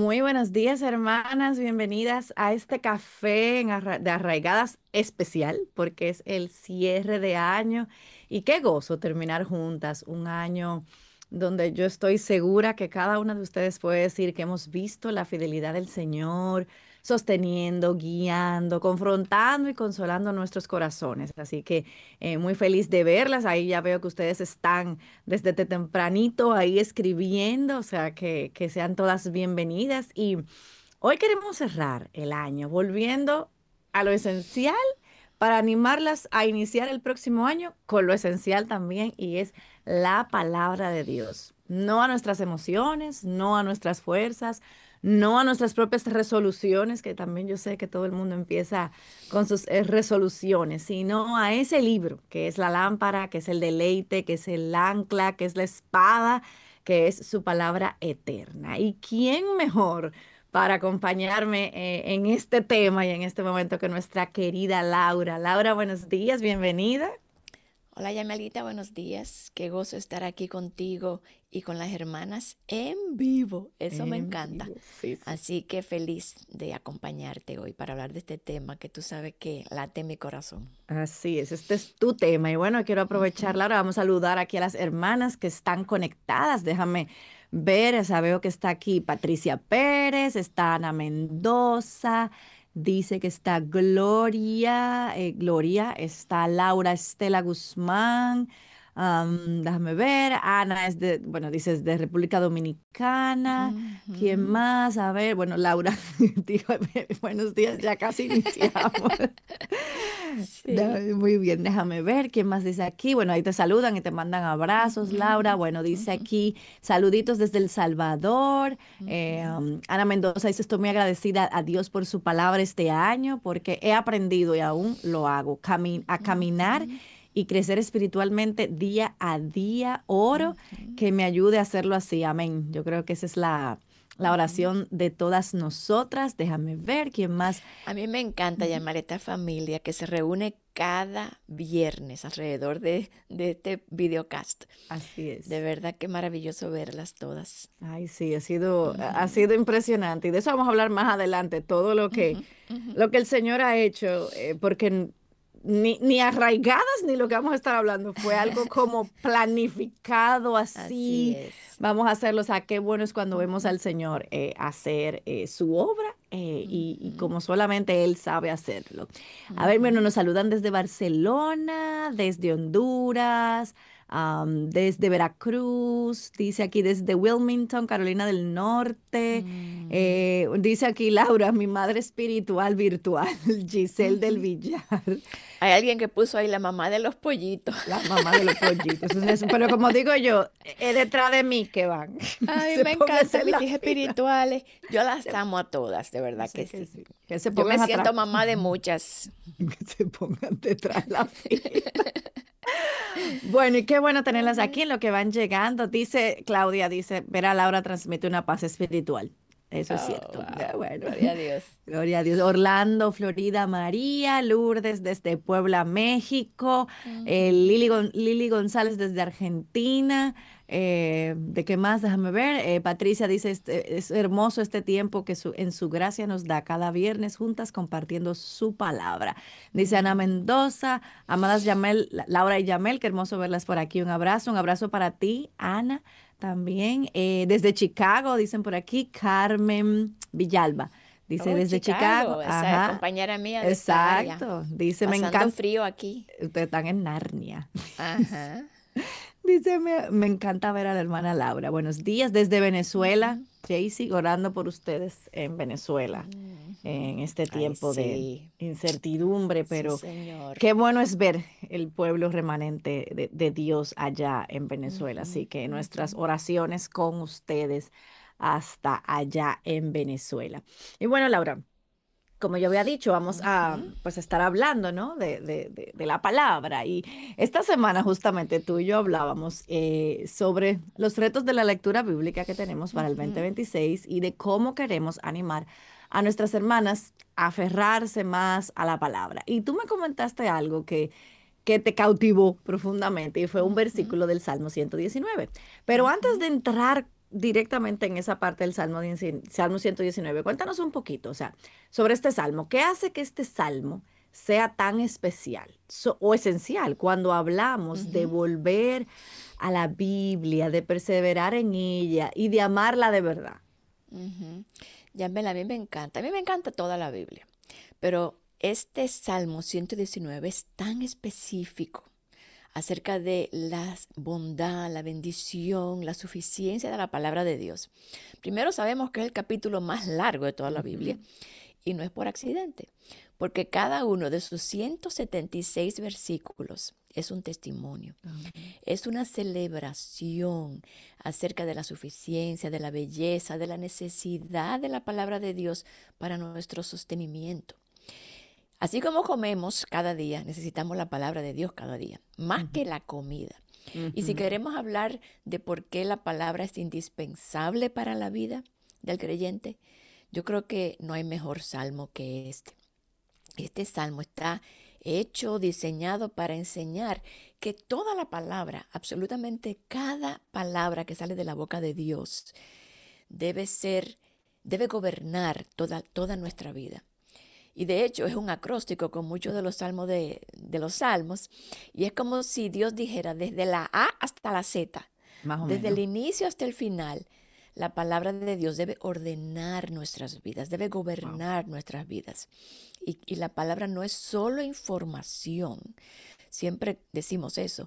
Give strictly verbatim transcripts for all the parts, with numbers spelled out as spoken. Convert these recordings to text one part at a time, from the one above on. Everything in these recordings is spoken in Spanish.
Muy buenos días, hermanas. Bienvenidas a este café en Arra- de Arraigadas especial, porque es el cierre de año. Y qué gozo terminar juntas un año donde yo estoy segura que cada una de ustedes puede decir que hemos visto la fidelidad del Señor, sosteniendo, guiando, confrontando y consolando nuestros corazones. Así que eh, muy feliz de verlas. Ahí ya veo que ustedes están desde te- tempranito ahí escribiendo, o sea, que, que sean todas bienvenidas. Y hoy queremos cerrar el año volviendo a lo esencial para animarlas a iniciar el próximo año con lo esencial también, y es la palabra de Dios. No a nuestras emociones, no a nuestras fuerzas, no a nuestras propias resoluciones, que también yo sé que todo el mundo empieza con sus eh, resoluciones, sino a ese libro, que es la lámpara, que es el deleite, que es el ancla, que es la espada, que es su palabra eterna. ¿Y quién mejor para acompañarme eh, en este tema y en este momento que nuestra querida Laura? Laura, buenos días, bienvenida. Hola Yamelita, buenos días. Qué gozo estar aquí contigo y con las hermanas en vivo. Eso me En encanta. vivo, sí, sí. Así que feliz de acompañarte hoy para hablar de este tema que tú sabes que late en mi corazón. Así es, este es tu tema. Y bueno, quiero aprovechar, Laura, vamos a saludar aquí a las hermanas que están conectadas. Déjame ver, o sea, veo que está aquí Patricia Pérez, está Ana Mendoza, dice que está Gloria, eh, Gloria, está Laura Estela Guzmán. Am, déjame ver, Ana es de, bueno, dices de República Dominicana. ¿Quién Ujú. más? A ver, bueno, Laura dijo, buenos días, ya casi iniciamos. Da- Sí. Muy bien, déjame ver quién más dice aquí. Bueno, ahí te saludan y te mandan abrazos, Laura. Ujú, Bueno, dice ujú, aquí saluditos desde El Salvador. Eh, ujú, um, Ana Mendoza dice: estoy muy agradecida a Dios por su palabra este año porque he aprendido y aún lo hago cami- a caminar ujú, y crecer espiritualmente día a día. Oro ujú, que me ayude a hacerlo así. Amén. Yo creo que esa es la, la ujú. oración de todas nosotras. Déjame ver quién más. A mí me encanta llamar a esta familia que se reúne cada viernes alrededor de, de este videocast. Así De es. verdad que maravilloso verlas todas. Ay, sí, ha sido, ha Ujú, sido impresionante. Y de eso vamos a hablar más adelante, todo lo que, ujú, ujú. lo que el Señor ha hecho, eh, porque n- ni, ni arraigadas ni lo que vamos a estar hablando fue algo como planificado Así así. es. Vamos a hacerlo. O sea, qué bueno es cuando vemos Ujú, al Señor eh, hacer eh, su obra, eh, y, y ujú, como solamente Él sabe hacerlo. A ver, bueno, ujú. nos saludan desde Barcelona, desde Honduras, am, desde Veracruz, dice aquí desde Wilmington, Carolina del Norte. Mm, Eh, dice aquí Laura, mi madre espiritual virtual, Giselle del ujú. Villar, Hay alguien que puso ahí la mamá de los pollitos. la mamá de los pollitos. Es eso. Pero como digo yo, es detrás de mí que van. Ay, Se me pónganse encantan en mis la hijas fila. espirituales. Yo las Se- amo a todas, de Yo verdad que sé que sí. sí. Que se Yo me pongan atrás. siento mamá de muchas. Que se pongan detrás de la fila. Bueno, y qué bueno tenerlas Ajá. aquí en lo que van llegando. Dice Claudia, dice, ver a Laura transmite una paz espiritual. Eso es Oh, cierto. Ya, wow. bueno, Gloria a Dios. gloria a Dios. Orlando, Florida, María, Lourdes desde Puebla, México, eh, Ujú. Lili, Gon- Lili González desde Argentina. Eh, ¿de qué más? Déjame ver. Eh, Patricia dice, este, es hermoso este tiempo que su- en su gracia nos da cada viernes juntas compartiendo su palabra. Dice Ana Mm. Mendoza. Amadas Yamel, La- Laura y Yamel, qué hermoso verlas por aquí. Un abrazo, un abrazo para ti, Ana, también. Eh, desde Chicago, dicen por aquí, Carmen Villalba. Dice Oh, desde Chicago, Chicago, esa ajá, compañera mía de esta área. exacto. Dice, me Pasando encanta, frío aquí. ustedes están en Narnia. Ajá. Dice, me, me encanta ver a la hermana Laura. Buenos días desde Venezuela. Ujú, Jaycee, orando por ustedes en Venezuela ujú. en este Ay, tiempo de sí. incertidumbre, Sí, pero señor. qué bueno es ver el pueblo remanente de, de Dios allá en Venezuela. Así Ujú, que nuestras ujú, oraciones con ustedes hasta allá en Venezuela. Y bueno, Laura, como yo había dicho, vamos a ujú, pues estar hablando, ¿no? De, de- de- de la palabra. Y esta semana justamente tú y yo hablábamos eh, sobre los retos de la lectura bíblica que tenemos para el dos mil ujú, veintiséis y de cómo queremos animar a nuestras hermanas a aferrarse más a la palabra. Y tú me comentaste algo que, que te cautivó profundamente y fue un ujú, versículo del Salmo ciento diecinueve. Pero antes ujú, de entrar directamente en esa parte del Salmo, diez Salmo ciento diecinueve. Cuéntanos un poquito, o sea, sobre este salmo. ¿Qué hace que este salmo sea tan especial so- o esencial cuando hablamos de Ujú, volver a la Biblia, de perseverar en ella y de amarla de verdad? ujú. Ya ven, a mí me encanta, a mí me encanta toda la Biblia, pero este Salmo ciento diecinueve es tan específico acerca de la bondad, la bendición, la suficiencia de la palabra de Dios. Primero sabemos que es el capítulo más largo de toda la Biblia Ujú. y no es por accidente, porque cada uno de sus ciento setenta y seis versículos es un testimonio, Amén. es una celebración acerca de la suficiencia, de la belleza, de la necesidad de la palabra de Dios para nuestro sostenimiento. Así como comemos cada día, necesitamos la palabra de Dios cada día, más Ujú, que la comida. Y si ujú. queremos hablar de por qué la palabra es indispensable para la vida del creyente, yo creo que no hay mejor salmo que este. Este salmo está hecho, diseñado para enseñar que toda la palabra, absolutamente cada palabra que sale de la boca de Dios, debe ser, debe gobernar toda, toda nuestra vida. Y de hecho es un acróstico con muchos de los salmos de, de los salmos. Y es como si Dios dijera desde la A hasta la Z, Más o desde el menos. inicio hasta el final, la palabra de Dios debe ordenar nuestras vidas, debe Wow. gobernar nuestras vidas. Y, y la palabra no es solo información, siempre decimos eso,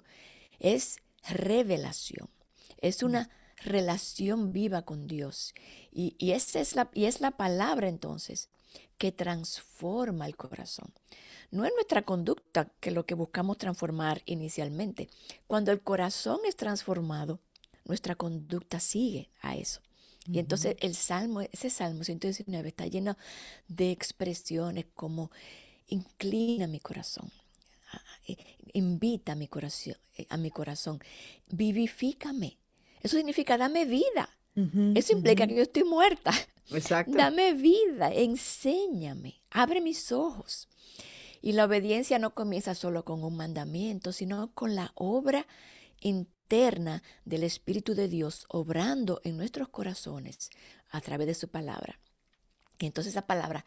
es revelación, es una relación viva con Dios. Y, y, esa es la, y es la palabra entonces que transforma el corazón. No es nuestra conducta que lo que buscamos transformar inicialmente. Cuando el corazón es transformado, nuestra conducta sigue a eso. Y entonces Ujú. el salmo, ese salmo ciento diecinueve está lleno de expresiones como inclina mi corazón, eh, invita a mi corazón, eh, a mi corazón, vivifícame. Eso significa dame vida. Ujú, Eso implica ujú. que yo estoy muerta. Exacto. Dame vida, enséñame, abre mis ojos. Y la obediencia no comienza solo con un mandamiento, sino con la obra interna del Espíritu de Dios obrando en nuestros corazones a través de su palabra. Y entonces esa palabra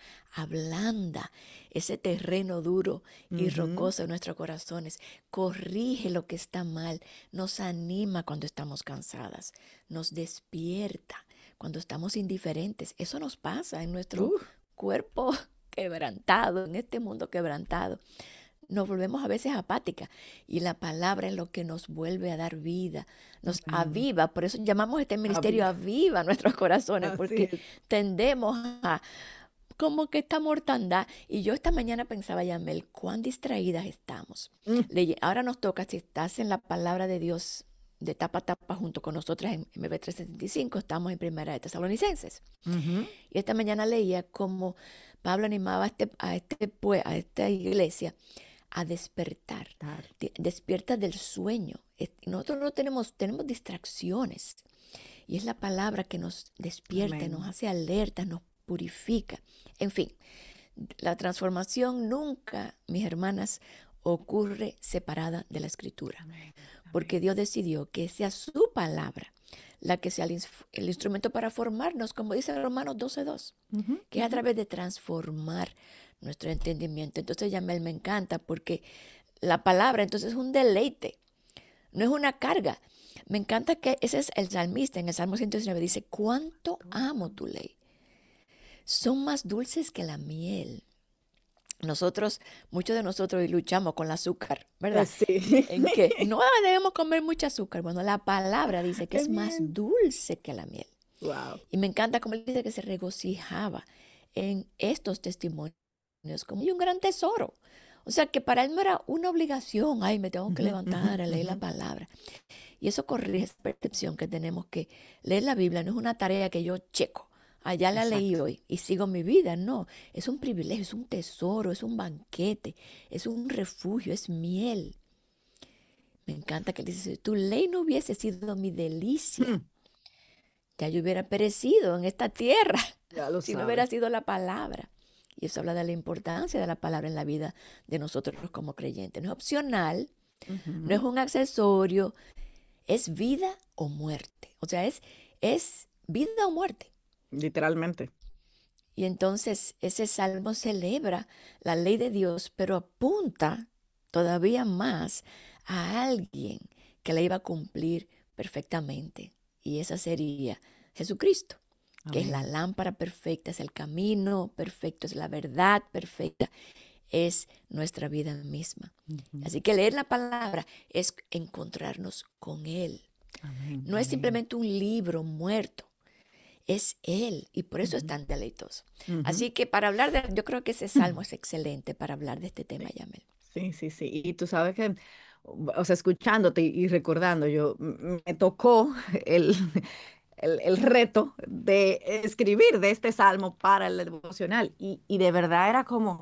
ablanda ese terreno duro y Ujú. rocoso de nuestros corazones, corrige lo que está mal, nos anima cuando estamos cansadas, nos despierta cuando estamos indiferentes. Eso nos pasa en nuestro Uh, cuerpo quebrantado, en este mundo quebrantado. Nos volvemos a veces apáticas y la palabra es lo que nos vuelve a dar vida, nos amén. aviva. Por eso llamamos este ministerio Aviva. Aviva nuestros corazones, Así porque es. tendemos a como que esta mortandad. Y yo esta mañana pensaba, Yamel, cuán distraídas estamos. Mm, Leye- Ahora nos toca, si estás en la palabra de Dios de tapa a tapa junto con nosotras en M B trescientos sesenta y cinco, estamos en Primera de Tesalonicenses. ujú. Y esta mañana leía cómo Pablo animaba a, este, a, este, pue- a esta iglesia a despertar. Tar. Di- Despierta del sueño. Es- Nosotros no tenemos, tenemos distracciones. Y es la palabra que nos despierta, nos Amén. hace alerta, nos purifica. En fin, la transformación nunca, mis hermanas, ocurre separada de la escritura, Amén. porque Amén. Dios decidió que sea su palabra la que sea el, ins- el instrumento para formarnos, como dice Romanos doce dos, Ujú, que es a ujú. través de transformar nuestro entendimiento. Entonces, Yamel, me encanta porque la palabra entonces es un deleite, no es una carga. Me encanta que ese es el salmista en el Salmo ciento diecinueve, dice, cuánto amo tu ley. Son más dulces que la miel. Nosotros, muchos de nosotros hoy luchamos con el azúcar, Eh, ¿verdad? sí. En que no debemos comer mucho azúcar. Bueno, la palabra dice que Qué es más bien. dulce que la miel. Wow. Y me encanta como él dice que se regocijaba en estos testimonios como un gran tesoro. O sea que para él no era una obligación, ay, me tengo que Ujú, ujú, levantar a leer la ujú. palabra. Y eso corrige esa percepción que tenemos que leer la Biblia no es una tarea que yo checo. Allá la leí Exacto. hoy y sigo mi vida. No, es un privilegio, es un tesoro, es un banquete, es un refugio, es miel. Me encanta que él dice, si tu ley no hubiese sido mi delicia, Mm, ya yo hubiera perecido en esta tierra, ya lo si no hubiera sabes. sido la palabra. Y eso habla de la importancia de la palabra en la vida de nosotros como creyentes. No es opcional, no es Ujú. un accesorio, es vida o muerte. O sea, es es vida o muerte. Literalmente. Y entonces ese salmo celebra la ley de Dios, pero apunta todavía más a alguien que la iba a cumplir perfectamente. Y esa sería Jesucristo, que es la Amén. lámpara perfecta, es el camino perfecto, es la verdad perfecta, es nuestra vida misma. Ujú. Así que leer la palabra es encontrarnos con Él. Amén. No es Amén. simplemente un libro muerto, es Él, y por eso es Ujú. tan deleitoso. Ujú. Así que para hablar de, yo creo que ese salmo es excelente para hablar de este tema, Sí, Yamel. sí, sí, sí. Y tú sabes que, o sea, escuchándote y y recordando, yo m- me tocó el, el, el reto de escribir de este salmo para el devocional. Y, y de verdad era como,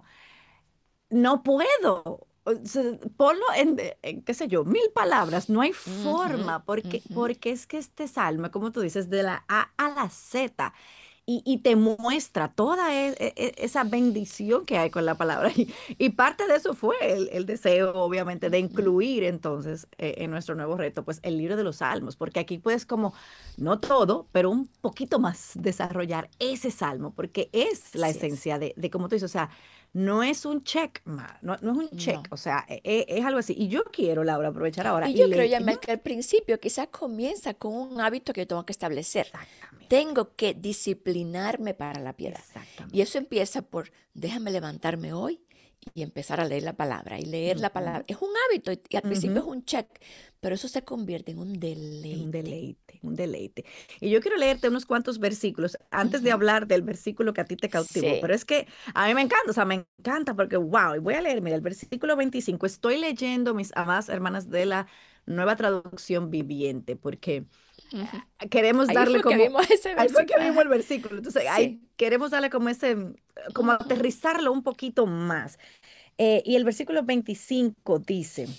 no puedo. O sea, ponlo en, en, qué sé yo, mil palabras. No hay Ujú, forma, porque, ujú. porque es que este salmo, como tú dices, de la A a la Z, y, y te muestra toda e- e- e- esa bendición que hay con la palabra. Y, y parte de eso fue el, el deseo, obviamente, de Ujú. incluir entonces eh, en nuestro nuevo reto, pues el libro de los Salmos, porque aquí puedes como, no todo, pero un poquito más desarrollar ese salmo, porque es la Así es. esencia de, de como tú dices, o sea, no es un check, ma, no, no es un check, No. o sea, e- e- es, algo así. Y yo quiero, Laura, aprovechar ahora Y y yo creo, leer. Yamel, que al principio quizás comienza con un hábito que yo tengo que establecer. Exactamente, Tengo que disciplinarme para la piedad. Y eso exactamente. empieza por, déjame levantarme hoy y empezar a leer la palabra. Y leer la palabra Ujú, es un hábito y, y al principio es ujú. un check, pero eso se convierte en un Es un deleite. deleite, un deleite. Y yo quiero leerte unos cuantos versículos antes de Ujú. hablar del versículo que a ti te cautivó, Sí. pero es que a mí me encanta, o sea, me encanta porque, wow, y voy a leer, mira, el versículo veinticinco. Estoy leyendo, mis amadas hermanas, de la nueva traducción viviente, porque Ujú. eh, queremos Ahí darle fue que como, vimos ese ahí fue que versículo. vimos Ajá. el versículo, entonces ahí Sí. queremos darle como ese, mm, como Ujú. aterrizarlo un poquito más. Eh, y el versículo veinticinco dice,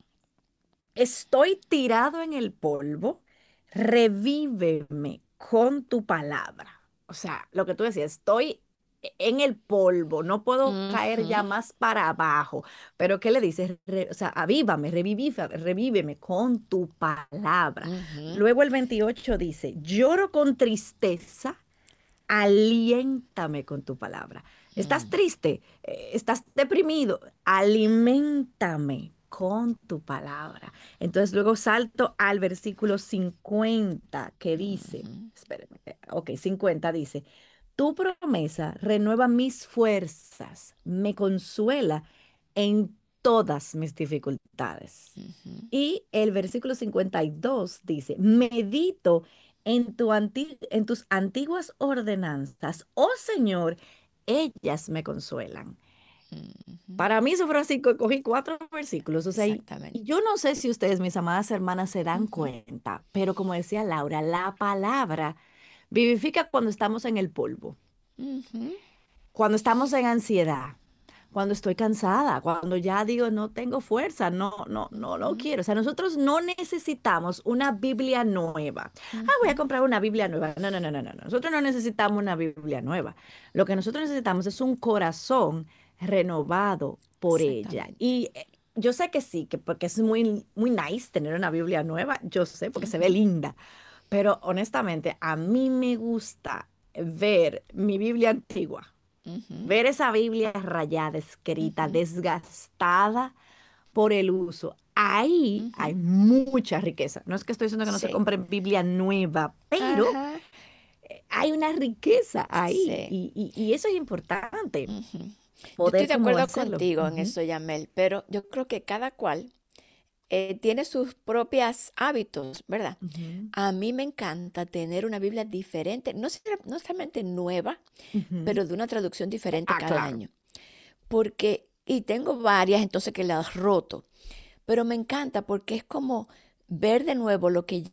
estoy tirado en el polvo, revíveme con tu palabra. O sea, lo que tú decías, estoy en el polvo, no puedo caer ya Ujú. más para abajo. Pero ¿qué le dices? Re- o sea, avívame, reviví- revíveme con tu palabra. Ujú. Luego el veintiocho dice, lloro con tristeza, aliéntame con tu palabra. ¿Estás Mm. triste? Eh, ¿Estás deprimido? Aliméntame con tu palabra. Entonces luego salto al versículo cincuenta que dice, Ujú. espérenme, eh, ok, cincuenta dice, tu promesa renueva mis fuerzas, me consuela en todas mis dificultades. Ujú. Y el versículo cincuenta y dos dice, medito en, tu anti- en tus antiguas ordenanzas, oh Señor, ellas me consuelan. Ujú. Para mí eso fue así, co- cogí cuatro versículos, o sea, y, y Exactamente. yo no sé si ustedes, mis amadas hermanas, se dan Ujú. cuenta, pero como decía Laura, la palabra vivifica cuando estamos en el polvo, Ujú. cuando estamos en ansiedad, cuando estoy cansada, cuando ya digo no tengo fuerza, no, no, no lo Ujú. quiero. O sea, nosotros no necesitamos una Biblia nueva. Ah, voy a Ujú. comprar una Biblia nueva. No, no, no, no, no. no. Nosotros no necesitamos una Biblia nueva. Lo que nosotros necesitamos es un corazón renovado por ella. Exactamente. Y eh, yo sé que sí, que porque es muy, muy nice tener una Biblia nueva. Yo sé, porque se ve Ujú. linda. Pero honestamente, a mí me gusta ver mi Biblia antigua, Ujú. ver esa Biblia rayada, escrita, Ujú. desgastada por el uso. Ahí Ujú. hay mucha riqueza. No es que estoy diciendo que no se Sí. compre Biblia nueva, pero Ajá. eh, hay una riqueza ahí Sí. y, y- y eso es importante, Ujú. Yo estoy poder de como acuerdo hacerlo. contigo en Ujú, eso, Yamel, pero yo creo que cada cual eh, tiene sus propios hábitos, ¿verdad? ujú, A mí me encanta tener una Biblia diferente, no, ser- no solamente nueva, ujú. pero de una traducción diferente Ah, cada claro. año. Porque, y tengo varias, entonces que las roto, pero me encanta porque es como ver de nuevo lo que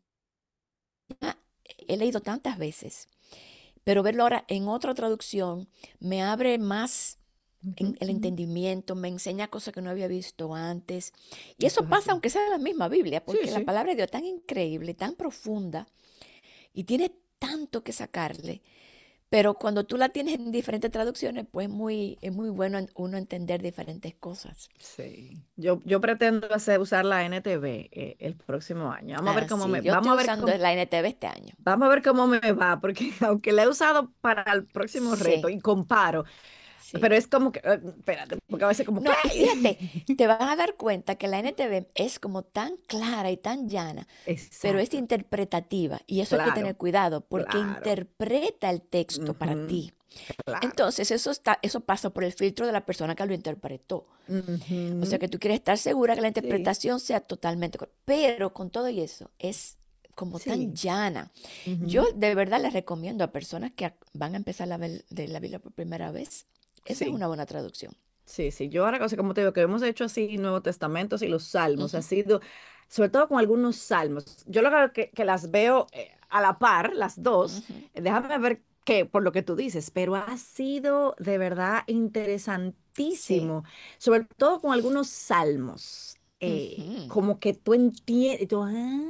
ya he leído tantas veces, pero verlo ahora en otra traducción me abre más en Ujú, el ujú. entendimiento, me enseña cosas que no había visto antes. Y Eso eso es pasa así. aunque sea la misma Biblia, Sí, porque la sí. palabra de Dios es tan increíble, tan profunda y tiene tanto que sacarle. Pero cuando tú la tienes en diferentes traducciones, pues muy, es muy bueno en- uno entender diferentes cosas. Sí, yo, yo pretendo hacer, usar la N T V eh, el próximo año. Vamos a ver Ah, cómo sí, me, yo estoy vamos a ver usando cómo, la N T V este año. vamos a ver cómo me va, porque aunque la he usado para el próximo reto Sí, y comparo, sí. pero es como que, eh, espérate, porque a veces como, ¿qué? No, y fíjate, te vas a dar cuenta que la N T V es como tan clara y tan llana, pero es Exacto, interpretativa. Y eso hay que tener claro, cuidado porque claro. interpreta el texto para Ujú, ti. claro. Entonces, eso está, eso pasa por el filtro de la persona que lo interpretó. O sea Ujú, que tú quieres estar segura que la sí, interpretación sea totalmente correcta. Pero con todo y eso, es como tan sí. llana. Yo Ujú, de verdad les recomiendo a personas que ac- van a empezar la, vel- de la Biblia por primera vez. Esa es sí. una buena traducción. Sí, sí, yo ahora, o sea, como te digo, que hemos hecho así Nuevo Testamentos y los Salmos, ha Ujú, sido, sobre todo con algunos salmos. Yo lo que, que, que las veo eh, a la par, las dos, ujú. eh, déjame ver qué, por lo que tú dices, pero ha sido de verdad Sí. interesantísimo, sobre todo con algunos salmos, eh, Ujú. como que tú entiendes, tú,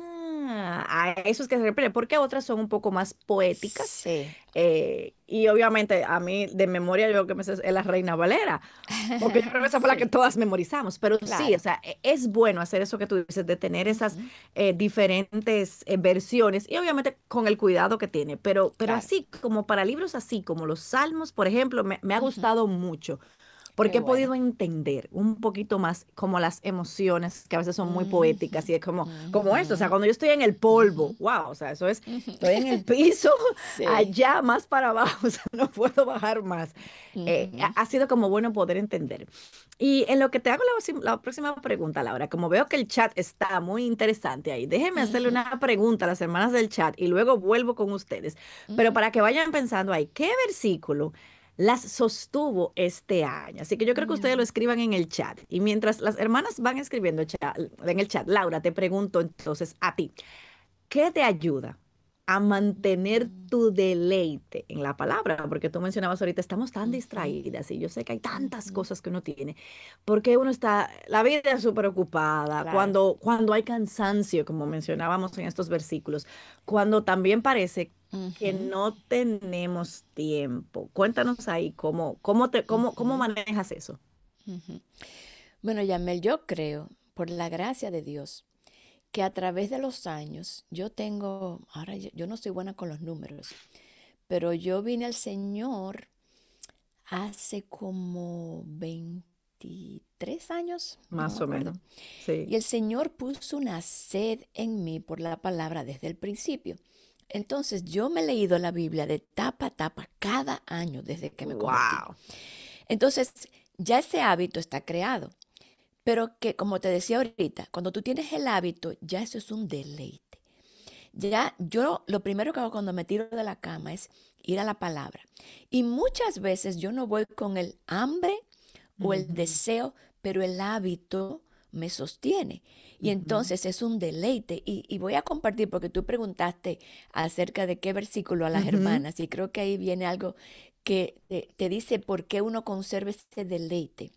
ah, a eso es que se refiere, porque otras son un poco más poéticas. Sí. Eh, y obviamente a mí de memoria yo que me sé es la Reina Valera, porque yo creo que esa fue la que Sí, todas memorizamos, pero sí, o claro. sea, e- es bueno hacer eso que tú dices, de tener esas Ujú, eh, diferentes eh, versiones y obviamente con el cuidado que tiene, pero, pero claro. así como para libros así, como los Salmos, por ejemplo, me, me ha Ujú. gustado mucho Qué porque he bueno. podido entender un poquito más como las emociones que a veces son muy Ujú, poéticas y es como, como esto, o sea, ujú, cuando yo estoy en el polvo, ujú, wow, o sea, eso es, ujú. estoy en el piso, Sí. allá más para abajo, o sea, no puedo bajar más. Eh, ha, Ujú, ha sido como bueno poder entender. Y en lo que te hago la, próxima la próxima pregunta, Laura, como veo que el chat está muy interesante ahí, déjeme hacerle ujú, una pregunta a las hermanas del chat y luego vuelvo con ustedes. Pero ujú. para que vayan pensando ahí, ¿qué versículo las sostuvo este año? Así que yo creo que ustedes lo Mm, escriban en el chat. Y mientras las hermanas van escribiendo cha- en el chat, Laura, te pregunto entonces a ti. ¿Qué te ayuda a mantener mm, tu deleite en la palabra? Porque tú mencionabas ahorita, estamos tan ujú, distraídas y yo sé que hay tantas ujú. cosas que uno tiene, porque uno está, la vida es súper ocupada, Claro. cuando, cuando hay cansancio, como mencionábamos en estos versículos, cuando también parece que Ujú, no tenemos tiempo. Cuéntanos ahí cómo, cómo te, cómo, cómo ujú, manejas eso. ujú. Bueno, Yamel, yo creo, por la gracia de Dios, que a través de los años, yo tengo, ahora yo, yo no soy buena con los números, pero yo vine al Señor hace como veintitrés años, no me Más o acuerdo. menos. Sí. Y el Señor puso una sed en mí por la palabra desde el principio. Entonces yo me he leído la Biblia de tapa a tapa cada año desde que me convertí. Wow. Entonces ya ese hábito está creado. Pero que, como te decía ahorita, cuando tú tienes el hábito, ya eso es un deleite. Ya yo lo primero que hago cuando me tiro de la cama es ir a la palabra. Y muchas veces yo no voy con el hambre o el Ujú, deseo, pero el hábito me sostiene. Y ujú, entonces es un deleite. Y, y voy a compartir, porque tú preguntaste acerca de qué versículo a las ujú. hermanas, y creo que ahí viene algo que te, te dice por qué uno conserva ese deleite.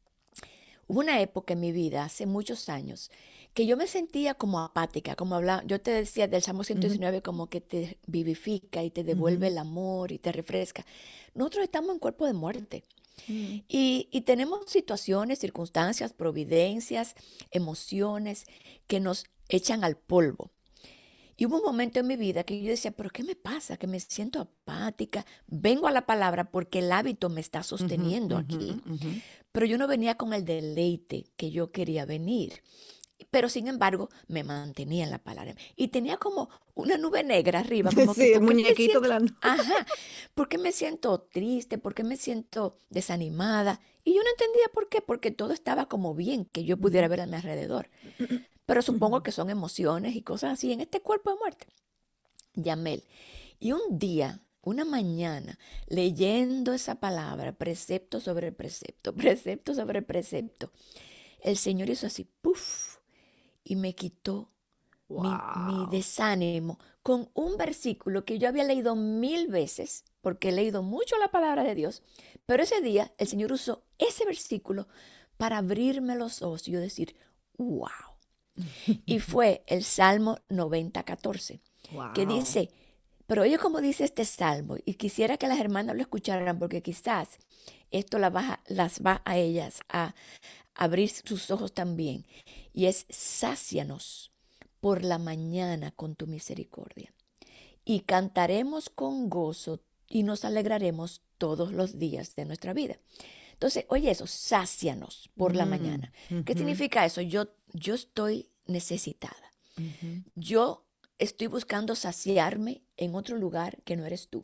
Hubo una época en mi vida, hace muchos años, que yo me sentía como apática, como hablaba, yo te decía del Salmo ciento Ujú, diecinueve como que te vivifica y te devuelve ujú, el amor y te refresca. Nosotros estamos en cuerpo de muerte mm, y, y tenemos situaciones, circunstancias, providencias, emociones que nos echan al polvo. Y hubo un momento en mi vida que yo decía, pero ¿qué me pasa? Que me siento apática. Vengo a la palabra porque el hábito me está ujú, sosteniendo ujú, aquí. ujú. Pero yo no venía con el deleite que yo quería venir. Pero sin embargo, me mantenía en la palabra. Y tenía como una nube negra arriba, como que, Sí, el ¿por qué me muñequito de siento? la... no- Ajá, ¿por qué me siento triste? ¿Por qué me siento desanimada? Y yo no entendía por qué, porque todo estaba como bien que yo pudiera Ujú. ver a mi alrededor. Pero supongo que son emociones y cosas así en este cuerpo de muerte. Yamel. Y un día, una mañana, leyendo esa palabra, precepto sobre precepto, precepto sobre precepto, el Señor hizo así, puff, y me quitó mi, mi Wow. desánimo con un versículo que yo había leído mil veces, porque he leído mucho la palabra de Dios, pero ese día el Señor usó ese versículo para abrirme los ojos y yo decir, wow. Y fue el Salmo noventa catorce que Wow. dice, Pero oye como dice este salmo, y quisiera que las hermanas lo escucharan, porque quizás esto la va a- las va a ellas a abrir sus ojos también. Y es: sácianos por la mañana con tu misericordia, y cantaremos con gozo y nos alegraremos todos los días de nuestra vida. Entonces, oye eso: sácianos por la Mm, mañana. ¿Qué ujú, significa eso? Yo, yo estoy necesitada. ujú. Yo estoy buscando saciarme en otro lugar que no eres tú.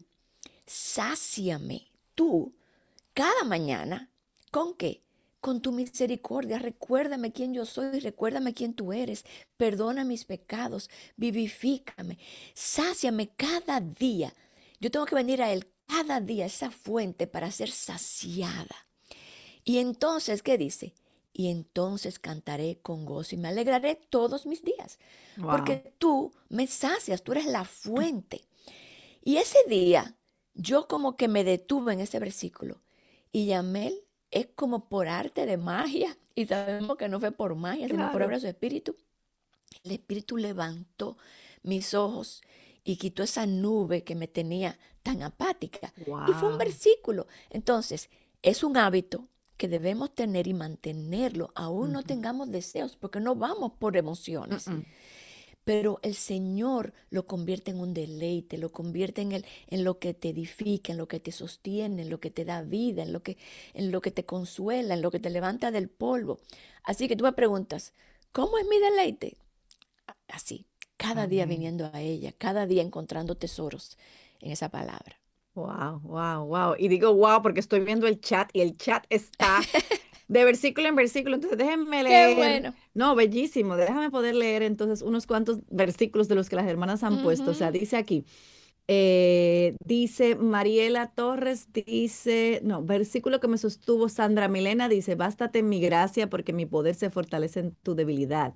Sáciame tú cada mañana. ¿Con qué? Con tu misericordia. Recuérdame quién yo soy, recuérdame quién tú eres. Perdona mis pecados, vivifícame. Sáciame cada día. Yo tengo que venir a Él cada día, a esa fuente, para ser saciada. Y entonces, ¿qué dice? Y entonces cantaré con gozo y me alegraré todos mis días, Wow. porque tú me sacias, tú eres la fuente. Y ese día, yo como que me detuve en ese versículo, y Yamel, es como por arte de magia, y sabemos que no fue por magia, sino por obra Claro. de su espíritu. El espíritu levantó mis ojos y quitó esa nube que me tenía tan apática. Y fue un Wow. versículo. Entonces, es un hábito que debemos tener y mantenerlo, aún no Ujú. tengamos deseos, porque no vamos por emociones. Mm-mm. Pero el Señor lo convierte en un deleite, lo convierte en, el, en lo que te edifica, en lo que te sostiene, en lo que te da vida, en lo que, en lo que te consuela, en lo que te levanta del polvo. Así que tú me preguntas: ¿cómo es mi deleite? Así, cada día Amén. viniendo a ella, cada día encontrando tesoros en esa palabra. Wow, wow, wow. Y digo wow porque estoy viendo el chat y el chat está de versículo en versículo. Entonces déjenme ¡Qué leer. bueno! No, bellísimo. Déjame poder leer entonces unos cuantos versículos de los que las hermanas han puesto. O sea, Ujú. dice aquí, eh, dice Mariela Torres, dice, no, versículo que me sostuvo Sandra Milena, dice: bástate en mi gracia porque mi poder se fortalece en tu debilidad.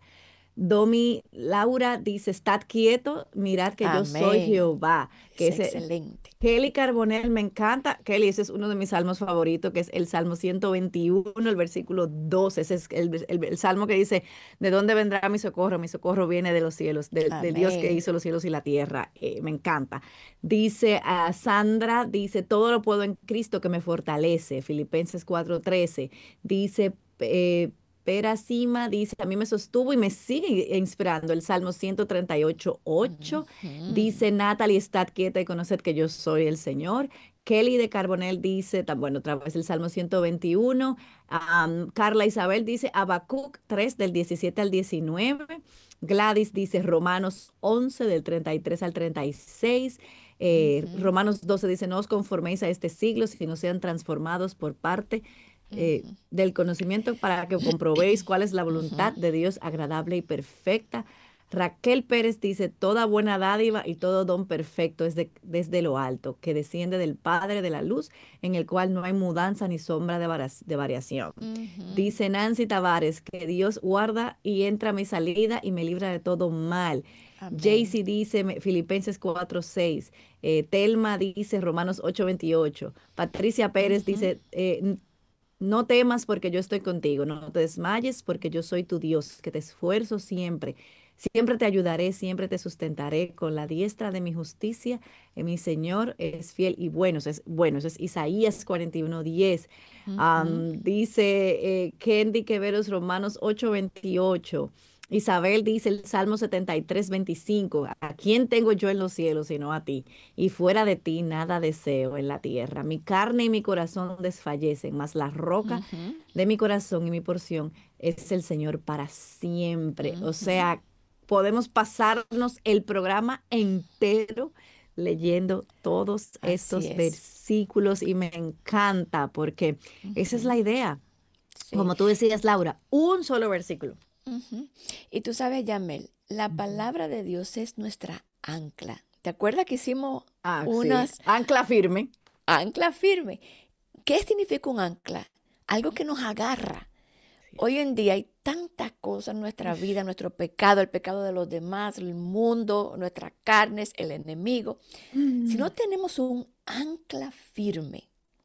Domi Laura dice: estad quieto, mirad que yo soy Amén. Jehová. Que Es ese excelente. Kelly Carbonell me encanta. Kelly, ese es uno de mis salmos favoritos, que es el Salmo ciento veintiuno, el versículo doce. Ese es el, el- el salmo que dice: ¿de dónde vendrá mi socorro? Mi socorro viene de los cielos, del, del Dios que Amén. hizo los cielos y la tierra. Eh, me encanta. Dice a Sandra, dice: todo lo puedo en Cristo que me fortalece. Filipenses cuatro trece. Dice... eh, Pera Sima dice: a mí me sostuvo y me sigue inspirando el Salmo ciento treinta y ocho ocho. Ujú. Dice Natalie: estad quieta y conoced que yo soy el Señor. Kelly de Carbonell dice, tan bueno, otra vez el Salmo ciento veintiuno. Am, Carla Isabel dice Habacuc tres del diecisiete al diecinueve. Gladys dice Romanos once del treinta y tres al treinta y seis. Eh, Ujú. Romanos doce dice: no os conforméis a este siglo, sino sean transformados por parte eh, del conocimiento para que comprobéis cuál es la voluntad Ujú. de Dios agradable y perfecta. Raquel Pérez dice: toda buena dádiva y todo don perfecto es de- desde lo alto, que desciende del Padre de la luz, en el cual no hay mudanza ni sombra de, varas- de variación. Ujú. Dice Nancy Tavares que Dios guarda y entra a mi salida y me libra de todo mal. Amén. Jaycee dice me- Filipenses cuatro seis. Eh, Telma dice Romanos ocho veintiocho. Patricia Pérez Ujú. dice: eh, no temas porque yo estoy contigo, no te desmayes porque yo soy tu Dios, que te esfuerzo siempre. Siempre te ayudaré, siempre te sustentaré con la diestra de mi justicia. Eh, mi Señor es fiel y bueno. Eso es, bueno, eso es Isaías cuarenta y uno diez. Ujú. Am, dice eh, Kendi Queveros Romanos ocho veintiocho. Isabel dice el Salmo setenta y tres veinticinco. ¿A quién tengo yo en los cielos sino a ti? Y fuera de ti nada deseo en la tierra. Mi carne y mi corazón desfallecen, mas la roca Ujú. de mi corazón y mi porción es el Señor para siempre. O Ujú. sea, podemos pasarnos el programa entero leyendo todos Así estos es. versículos y me encanta porque esa es la Ujú. idea. Sí. Como tú decías, Laura, un solo versículo. Ujú. Y tú sabes, Yamel, la Ujú. palabra de Dios es nuestra ancla. ¿Te acuerdas que hicimos Ah, sí. unas Ancla firme. anclas firmes? ¿Qué significa un ancla? Algo que nos agarra. Hoy en día hay tantas cosas en nuestra vida, nuestro pecado, el pecado de los demás, el mundo, nuestras carnes, el enemigo. Si Mm. no tenemos un ancla firme,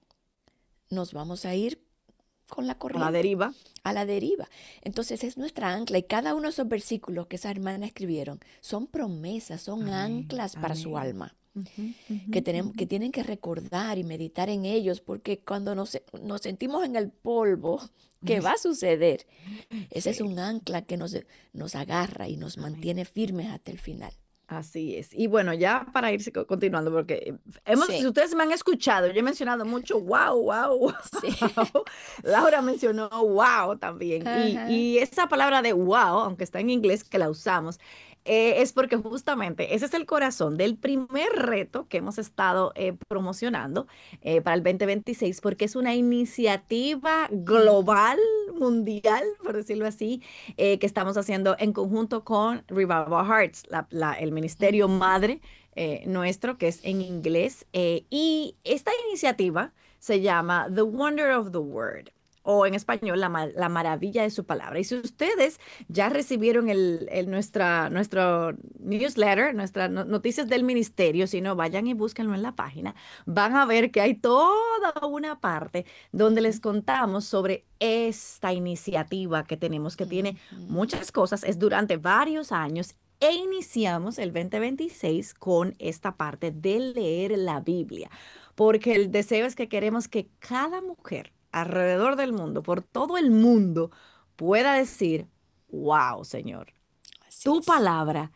nos vamos a ir con la A la corriente, deriva. a la deriva. Entonces es nuestra ancla y cada uno de esos versículos que esa hermana escribieron son promesas, son Amén, anclas para su amén. alma. Ujú, que, ujú, tenemos, que ujú. tienen que recordar y meditar en ellos, porque cuando nos, nos sentimos en el polvo, ¿qué va a suceder? Ese es Sí, un ancla que nos, nos agarra y nos amén. mantiene firmes hasta el final. Así es. Y bueno, ya para irse co- continuando, porque hemos, si Sí, ustedes me han escuchado, yo he mencionado mucho wow, wow, sí. wow. Laura mencionó wow también. Y, Ajá. y esa palabra de wow, aunque está en inglés que la usamos, eh, es porque justamente ese es el corazón del primer reto que hemos estado eh, promocionando eh, para el dos mil veintiséis, porque es una iniciativa Ujú, global, mundial, por decirlo así, eh, que estamos haciendo en conjunto con Revival Hearts, la- la- el ministerio ujú. madre eh, nuestro, que es en inglés. Eh, y esta iniciativa se llama The Wonder of the Word, o en español, la, ma- la maravilla de su palabra. Y si ustedes ya recibieron el, el- nuestra, nuestro newsletter, nuestras no- noticias del ministerio, si no, vayan y búsquenlo en la página, van a ver que hay toda una parte donde les Ujú, contamos sobre esta iniciativa que tenemos, que tiene ujú. muchas cosas, es durante varios años. E iniciamos el dos mil veintiséis con esta parte de leer la Biblia, porque el deseo es que queremos que cada mujer alrededor del mundo, por todo el mundo, pueda decir, wow, Señor, Así tu es. palabra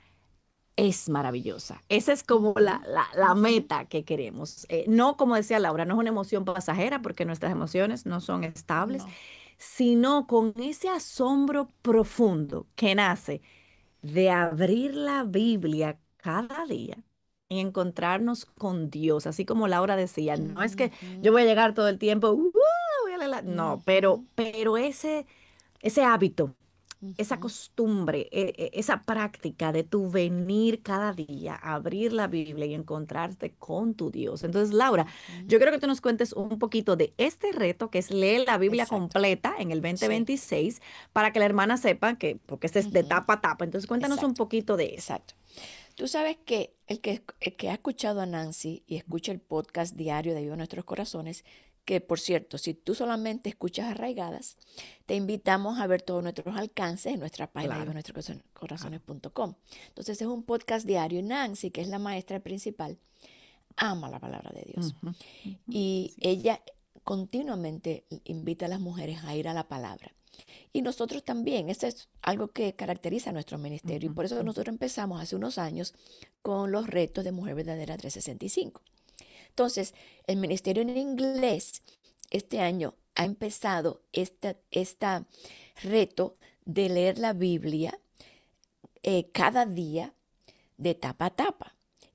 es maravillosa. Esa es como la, Ujú, la- la ujú. meta que queremos. Eh, no, como decía Laura, no es una emoción pasajera porque nuestras emociones no son estables, No, sino con ese asombro profundo que nace de abrir la Biblia cada día y encontrarnos con Dios, así como Laura decía, no es que yo ujú, voy a llegar todo el tiempo, "Uh, voy a leer la-". No, pero, ujú, pero ese, ese hábito, esa ujú, costumbre, e- e- esa práctica de tu venir cada día, abrir la Biblia y encontrarte con tu Dios. Entonces, Laura, ujú. yo creo que tú nos cuentes un poquito de este reto que es leer la Biblia Exacto. completa en el Sí. dos mil veintiséis para que la hermana sepa que, porque este es de Ujú. tapa a tapa. Entonces, cuéntanos un Exacto. poquito de eso. Exacto. Tú sabes que el que, el que ha escuchado a Nancy y escucha el podcast diario de Viva Nuestros Corazones, que por cierto, si tú solamente escuchas Arraigadas, te invitamos a ver todos nuestros alcances en nuestra página de Claro, viva nuestros corazones claro. punto com. Entonces es un podcast diario y Nancy, que es la maestra principal, ama la palabra de Dios. Ujú, ujú. Y Así es. ella continuamente invita a las mujeres a ir a la palabra. Y nosotros también, eso es algo que caracteriza a nuestro ministerio. Y Ujú, por eso ujú. nosotros empezamos hace unos años con los retos de Mujer Verdadera trescientos sesenta y cinco. Entonces, el ministerio en inglés este año ha empezado este esta reto de leer la Biblia eh, cada día de tapa a tapa.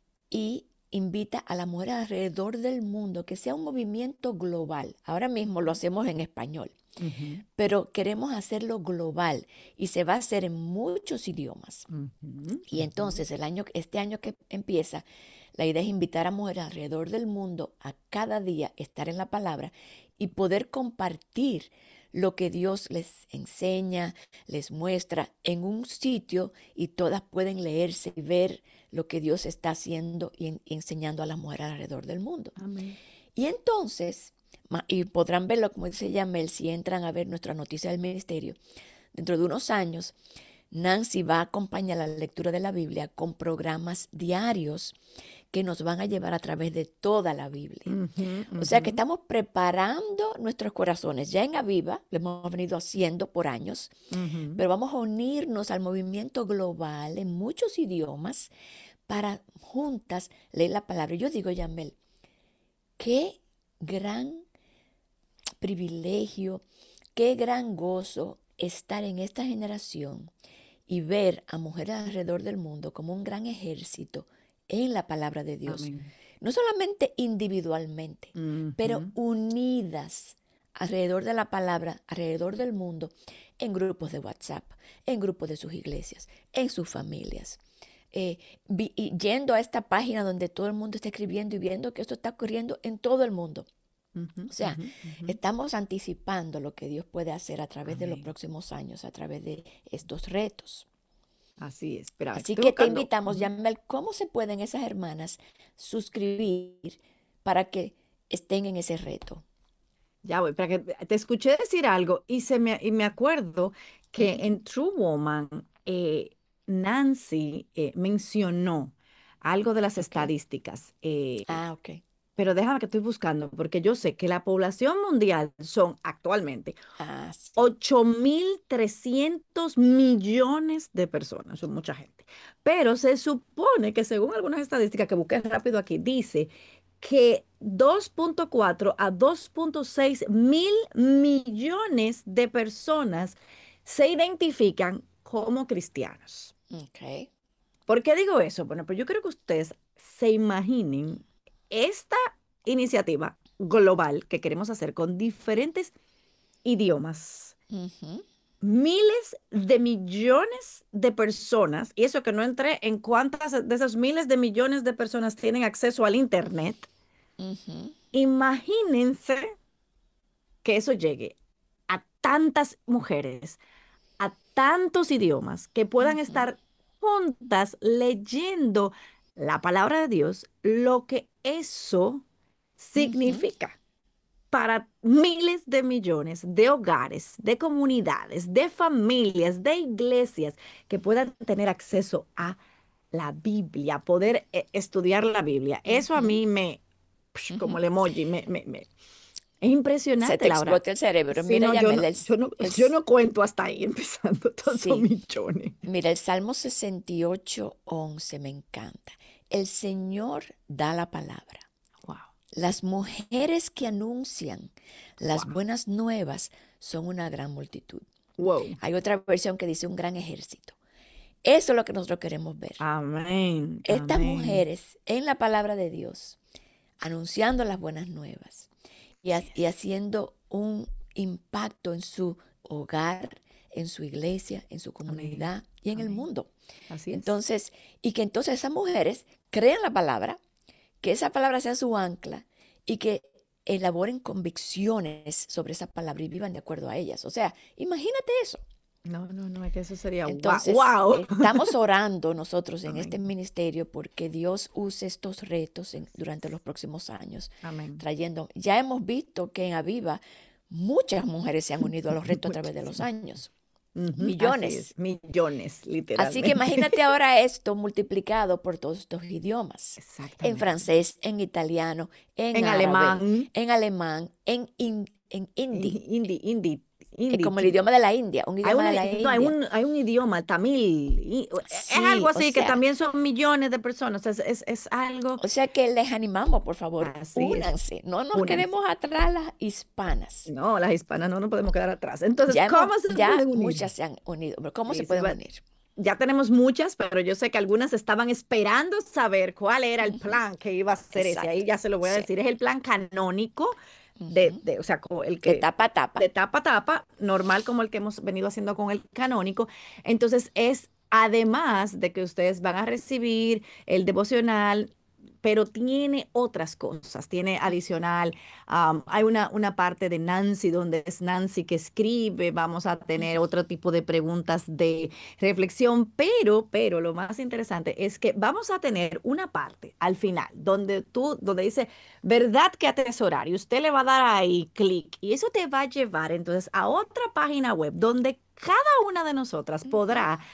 Y invita a las mujeres alrededor del mundo que sea un movimiento global. Ahora mismo lo hacemos en español, Ujú, pero queremos hacerlo global y se va a hacer en muchos idiomas. ujú, Y ujú. entonces el año, este año que empieza, la idea es invitar a mujeres alrededor del mundo a cada día estar en la palabra y poder compartir lo que Dios les enseña, les muestra en un sitio y todas pueden leerse y ver lo que Dios está haciendo y, en- y enseñando a las mujeres alrededor del mundo. Amén. Y entonces, y podrán verlo, como dice Yamel, si entran a ver nuestra noticia del ministerio, dentro de unos años, Nancy va a acompañar la lectura de la Biblia con programas diarios que nos van a llevar a través de toda la Biblia. Ujú, O sea que ujú, estamos preparando nuestros corazones. Ya en Aviva, lo hemos venido haciendo por años, ujú. pero vamos a unirnos al movimiento global en muchos idiomas para juntas leer la palabra. Yo digo, Yamel, qué gran privilegio, qué gran gozo estar en esta generación y ver a mujeres alrededor del mundo como un gran ejército en la palabra de Dios. Amén. No solamente individualmente, pero Ujú, unidas alrededor de la palabra, alrededor del mundo, en grupos de WhatsApp, en grupos de sus iglesias, en sus familias. Eh, vi- y yendo a esta página donde todo el mundo está escribiendo y viendo que esto está ocurriendo en todo el mundo. ujú, O sea, ujú, ujú. estamos anticipando lo que Dios puede hacer a través de los Amén. próximos años, a través de estos retos. Así es. Espera, Así estoy que te buscando. invitamos, Ujú. Yamel, ¿cómo se pueden esas hermanas suscribir para que estén en ese reto? Ya voy, para que te escuché decir algo y, se me, y me acuerdo que Ujú, en True Woman, eh, Nancy eh, mencionó algo de las Ok. estadísticas, eh, Ah, ok. pero déjame que estoy buscando, porque yo sé que la población mundial son actualmente Ah, sí. ocho mil trescientos millones de personas, son mucha gente. Pero se supone que según algunas estadísticas que busqué rápido aquí, dice que dos punto cuatro a dos punto seis mil millones de personas se identifican como cristianos. Ok. ¿Por qué digo eso? Bueno, pues yo creo que ustedes se imaginen esta iniciativa global que queremos hacer con diferentes idiomas, Ujú, miles de millones de personas, y eso que no entré en cuántas de esos miles de millones de personas tienen acceso al Internet. ujú, Imagínense que eso llegue a tantas mujeres, a tantos idiomas, que puedan ujú, estar juntas leyendo la palabra de Dios, lo que eso ujú, significa para miles de millones de hogares, de comunidades, de familias, de iglesias que puedan tener acceso a la Biblia, poder eh, estudiar la Biblia. Eso a ujú, mí me, psh, como ujú. el emoji, me, me, me- es Se impresionante, te Laura. explota el cerebro. Si Mira, no, yo Yamel, no, el, yo no, el, yo no cuento hasta ahí, empezando, todos son sí, millones. mira, el Salmo sesenta y ocho once me encanta. El Señor da la palabra. Wow, Las mujeres que anuncian las wow, buenas nuevas son una gran multitud. wow. Hay otra versión que dice un gran ejército. Eso es lo que nosotros queremos ver. Amén, Estas amén. mujeres en la palabra de Dios, anunciando las buenas nuevas y, ha- Así y es. haciendo un impacto en su hogar, en su iglesia, en su Amén, comunidad y en el amén. mundo. Así es. Entonces, y que entonces esas mujeres crean la palabra, que esa palabra sea su ancla y que elaboren convicciones sobre esa palabra y vivan de acuerdo a ellas. O sea, imagínate eso. No, no, no, es que eso sería wow, Entonces, wow. estamos orando nosotros en este Amén, ministerio porque Dios use estos retos en- durante los próximos años, amén. trayendo, ya hemos visto que en Aviva muchas mujeres se han unido a los retos a través de los Muchísimo. años, Ujú, así es, millones. millones, Así que literalmente. imagínate ahora esto multiplicado por todos estos idiomas, en Exactamente. francés, en italiano, en En árabe, alemán, en alemán, en, in- en hindi, hindi, hindi, eh, hindi, como el ti- idioma de la India, un hay, idioma una, de la no, hay India. un, hay un idioma, tamil, y- es algo Sí, o así que sea, también son millones de personas, es, es, es algo, O sea que les animamos, por favor, así es, únanse. No nos únanse. quedemos atrás las hispanas. No, las hispanas no nos podemos quedar atrás. Entonces, Ya hemos, ¿cómo se ya pueden unir? muchas se han unido. Pero ¿cómo se Sí, sí, pueden va- unir? ya tenemos muchas, pero yo sé que algunas estaban esperando saber cuál era el Ujú, plan que iba a ser ese. Ahí exacto. ya se lo voy a Sí. decir. Es el plan canónico de, Ujú. de, o sea, como el De que tapa a tapa. de tapa a tapa, normal como el que hemos venido haciendo con el canónico. Entonces es además de que ustedes van a recibir el devocional, pero tiene otras cosas, tiene adicional, am, hay una, una parte de Nancy donde es Nancy que escribe, vamos a tener Ujú, otro tipo de preguntas de reflexión, pero, pero lo más interesante es que vamos a tener una parte al final donde tú, donde dice ¿verdad que atesorar? Y usted le va a dar ahí clic y eso te va a llevar entonces a otra página web donde cada una de nosotras ujú, podrá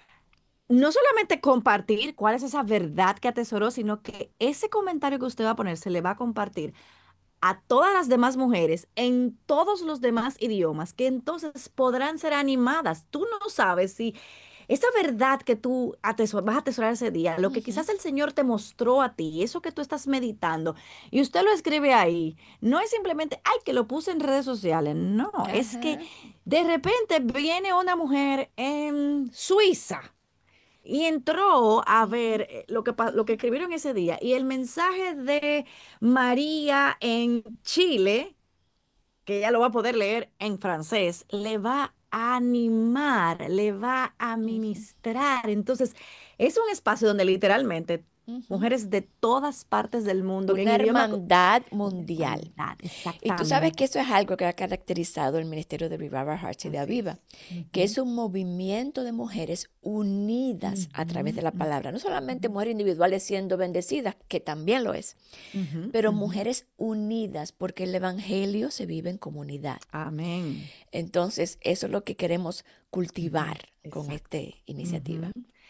no solamente compartir cuál es esa verdad que atesoró, sino que ese comentario que usted va a poner se le va a compartir a todas las demás mujeres en todos los demás idiomas que entonces podrán ser animadas. Tú no sabes si esa verdad que tú atesor- vas a atesorar ese día, lo que ujú, quizás el Señor te mostró a ti, eso que tú estás meditando, y usted lo escribe ahí, no es simplemente, ay, que lo puse en redes sociales, no, es que ajá, de repente viene una mujer en Suiza y entró a ver ujú, eh, lo que, pa- lo que ujú, escribieron ese día y el mensaje de María en Chile, que ella lo va a poder leer en francés, le va a animar, le va a ujú, ministrar. Entonces, es un espacio donde literalmente ujú. mujeres de todas partes del mundo, que en Una idioma... co- hermandad Una mundial. hermandad, Y tú sabes que exactamente. eso es algo que ha caracterizado el Ministerio de Revival Hearts y de Así Aviva, es. que Ujú, es un movimiento de mujeres unidas a través de ujú, la ujú, palabra. No solamente mujeres individuales siendo bendecidas, que también lo es, ujú, pero ujú. mujeres unidas porque el Evangelio se vive en comunidad. Amén. Entonces, eso es lo que queremos Ujú, cultivar con esta exacto. Ujú. iniciativa.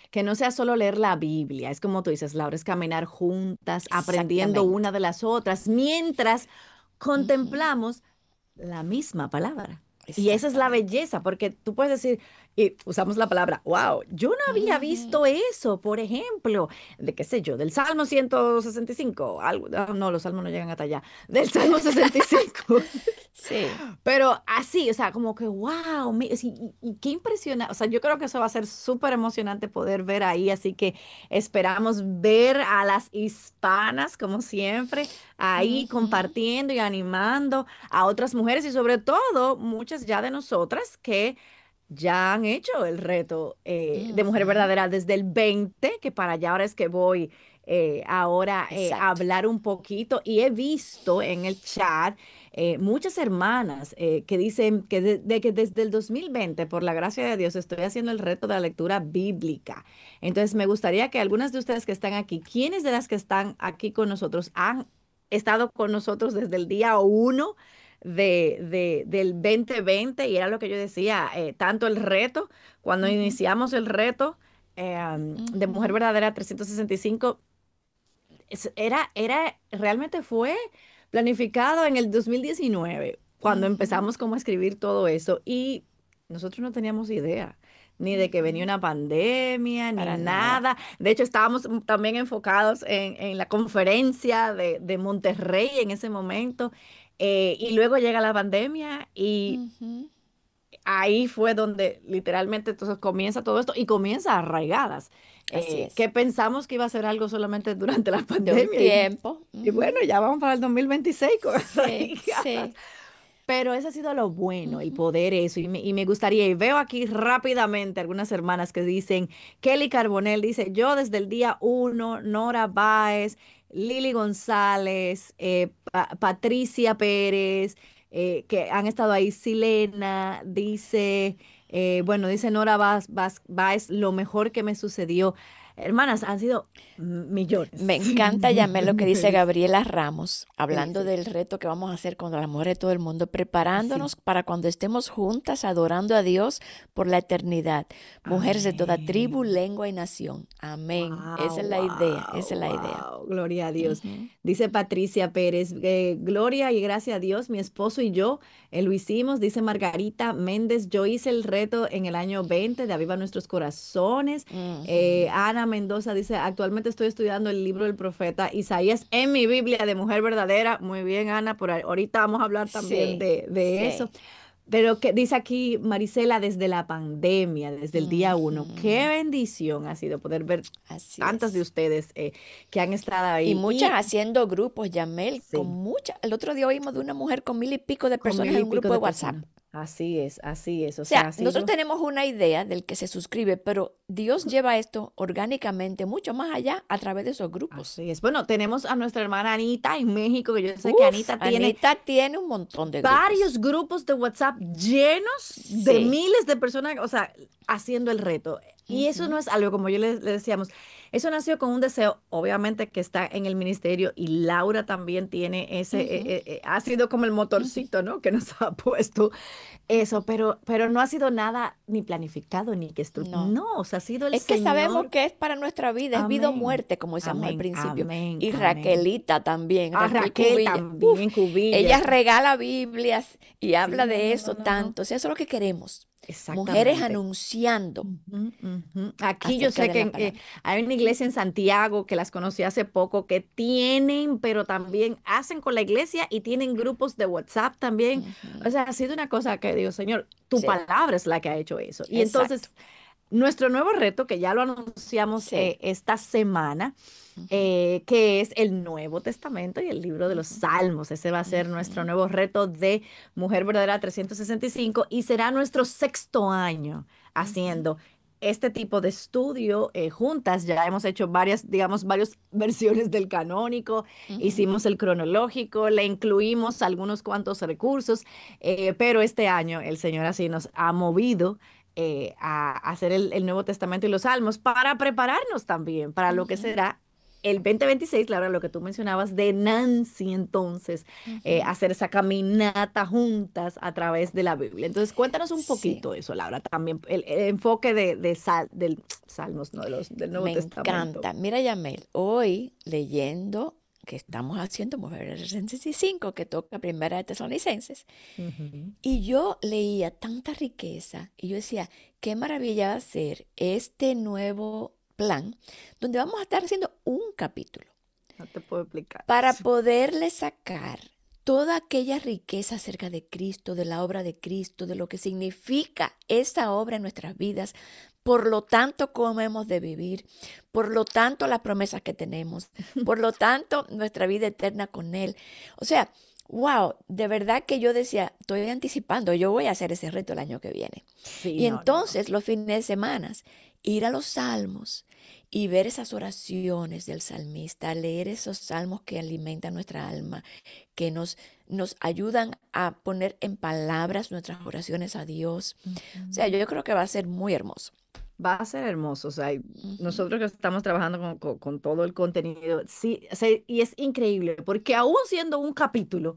que no sea solo leer la Biblia, es como tú dices, Laura, es caminar juntas, aprendiendo Exactamente. una de las otras, mientras Ujú. contemplamos la misma palabra. Y esa es la Exactamente. belleza, porque tú puedes decir, y usamos la palabra, wow, yo no había Ujú. visto eso, por ejemplo, de qué sé yo, del Salmo ciento sesenta y cinco, algo, ah, no, los salmos no llegan hasta allá, del Salmo sesenta y cinco. Sí. Pero así, o sea, como que, wow, y, y- y qué impresionante. O sea, yo creo que eso va a ser súper emocionante poder ver ahí. Así que esperamos ver a las hispanas, como siempre, ahí Ujú. compartiendo y animando a otras mujeres y sobre todo muchas ya de nosotras que ya han hecho el reto eh, de mujer Ujú. verdadera desde el veinte, que para allá ahora es que voy eh, ahora eh, a Exacto. hablar un poquito y he visto en el chat eh, muchas hermanas eh, que dicen que, de, de que desde el dos mil veinte, por la gracia de Dios, estoy haciendo el reto de la lectura bíblica. Entonces, me gustaría que algunas de ustedes que están aquí, ¿quiénes de las que están aquí con nosotros han estado con nosotros desde el día uno de, de- del dos mil veinte? Y era lo que yo decía, eh, tanto el reto, cuando Ujú. iniciamos el reto eh, de Mujer Ujú. Verdadera trescientos sesenta y cinco, es- era, era, realmente fue planificado en el dos mil diecinueve, cuando Ujú. empezamos como a escribir todo eso y nosotros no teníamos idea. Ni de que venía Ujú. una pandemia, ni Para nada. nada. De hecho, estábamos mm, también enfocados en, en la conferencia de, de Monterrey en ese momento. Eh, y luego llega la pandemia y Ujú. ahí fue donde literalmente entonces comienza todo esto y comienza arraigadas, Así eh, que es. pensamos que iba a ser algo solamente durante la De un pandemia y, tiempo. y bueno, Ujú. ya vamos para el dos mil veintiséis con Sí, arraigadas. sí. Pero eso ha sido lo bueno, el Ujú. poder eso. Y me, y me gustaría, y veo aquí rápidamente algunas hermanas que dicen, Kelly Carbonell dice, yo desde el día uno, Nora Báez, Lili González, eh, Pa- Patricia Pérez, eh, que han estado ahí, Silena, dice, eh, bueno, dice Nora Báez, Báez, Báez, lo mejor que me sucedió. Hermanas, han sido Me millones, encanta, llamé lo que dice millones. Gabriela Ramos, ¿Qué hablando dice? del reto que vamos a hacer con las mujeres de todo el mundo, Así. preparándonos para cuando estemos juntas adorando a Dios por la eternidad. Mujeres de toda tribu, Amén. lengua y nación. Amén. Wow, Esa es la idea, wow, esa es la idea. wow. Gloria a Dios. Ujú. Dice Patricia Pérez, eh, gloria y gracias a Dios, mi esposo y yo eh, lo hicimos. Dice Margarita Méndez, yo hice el reto en el año veinte de Aviva Nuestros Corazones. Eh, Ujú. Ana Mendoza dice, actualmente estoy estudiando el libro del profeta Isaías en mi Biblia de Mujer Verdadera. Muy bien, Ana, por ahí- ahorita vamos a hablar también Sí, de, de eso. sí. Pero que dice aquí Marisela, desde la pandemia, desde el día uno, qué Ujú. bendición ha sido poder ver Así tantas de es. ustedes eh, que han estado Y ahí. muchas Y haciendo grupos, Yamel, con sí, muchas. El otro día oímos de una mujer con mil y pico de con personas mil en y un pico grupo de de WhatsApp. personas. Así es, así es. O O sea, sea, ha nosotros sido tenemos una idea del que se suscribe, pero Dios lleva esto orgánicamente mucho más allá a través de esos grupos. así es. Bueno, tenemos a nuestra hermana Anita en México, que yo sé que Uf, Anita tiene Anita tiene un montón de grupos. varios grupos de WhatsApp llenos de Sí. miles de personas, o sea, haciendo el reto. Y eso no Ujú. es algo, como yo le, le decíamos, eso nació con un deseo, obviamente, que está en el ministerio y Laura también tiene ese, eh, Ujú. eh, eh, ha sido como el Ujú. motorcito, ¿no? Que nos ha puesto Ujú. eso, pero, pero no ha sido nada ni planificado ni que estu- No. no, o sea, ha sido el Es que sabemos Señor. que es para nuestra vida, es vida o Amén, muerte, como decíamos al amén, principio. amén, Y amén. Raquelita también, A Raquel Raquel Cubilla. Uf, también, ella Cubillas. regala Biblias y Sí, habla no, de no, no, eso no, no. tanto. O sea, eso es lo que queremos. Mujeres Exactamente. anunciando Ujú, ujú. Aquí yo acerca sé de que la en- eh, palabra. hay una iglesia en Ujú. Santiago que las conocí hace poco, que tienen, pero también hacen con la iglesia y tienen grupos de WhatsApp también. O Ujú. sea, ha sido una cosa que digo, Señor, tu Sí, palabra es la que ha hecho eso. Y exacto. entonces, nuestro nuevo reto, que ya lo anunciamos Sí. eh, esta semana, Ujú. eh, que es el Nuevo Testamento y el libro de los Ujú. Salmos. Ese va a ser nuestro Ujú. nuevo reto de Mujer Verdadera trescientos sesenta y cinco y será nuestro sexto año Ujú. haciendo este tipo de estudio eh, juntas. Ya hemos hecho varias, digamos, varias versiones del canónico, Ujú. hicimos el cronológico, le incluimos algunos cuantos recursos, eh, pero este año el Señor así nos ha movido eh, a hacer el, el Nuevo Testamento y los Salmos para prepararnos también para lo que Ujú. será. el veinte veintiséis, Laura, lo que tú mencionabas de Nancy, entonces, eh, Ujú. hacer esa caminata juntas a través de la Biblia. Entonces, cuéntanos un Sí, poquito eso, Laura, también el, el enfoque de, de sal, del Salmos, no, de los, del Nuevo me Testamento. encanta. Mira, Yamel, hoy leyendo que estamos haciendo Mujeres sesenta y cinco, que toca Primera de Tesalonicenses, Ujú. y yo leía tanta riqueza y yo decía, qué maravilla va a ser este nuevo plan donde vamos a estar haciendo un capítulo No te puedo explicar para eso. poderle sacar toda aquella riqueza acerca de Cristo, de la obra de Cristo, de lo que significa esa obra en nuestras vidas, por lo tanto, cómo hemos de vivir, por lo tanto, las promesas que tenemos, por lo tanto, nuestra vida eterna con Él. O sea, wow, de verdad que yo decía, estoy anticipando, yo voy a hacer ese reto el año que viene. Sí, Y no, no, no. entonces, los fines de semana, ir a los salmos y ver esas oraciones del salmista, leer esos salmos que alimentan nuestra alma, que nos, nos ayudan a poner en palabras nuestras oraciones a Dios. O sea, Ujú. yo, yo creo que va a ser muy hermoso. Va a ser hermoso, o sea, y Ujú, nosotros que estamos trabajando con, con- con todo el contenido, sí, o sea, y es increíble, porque aún siendo un capítulo,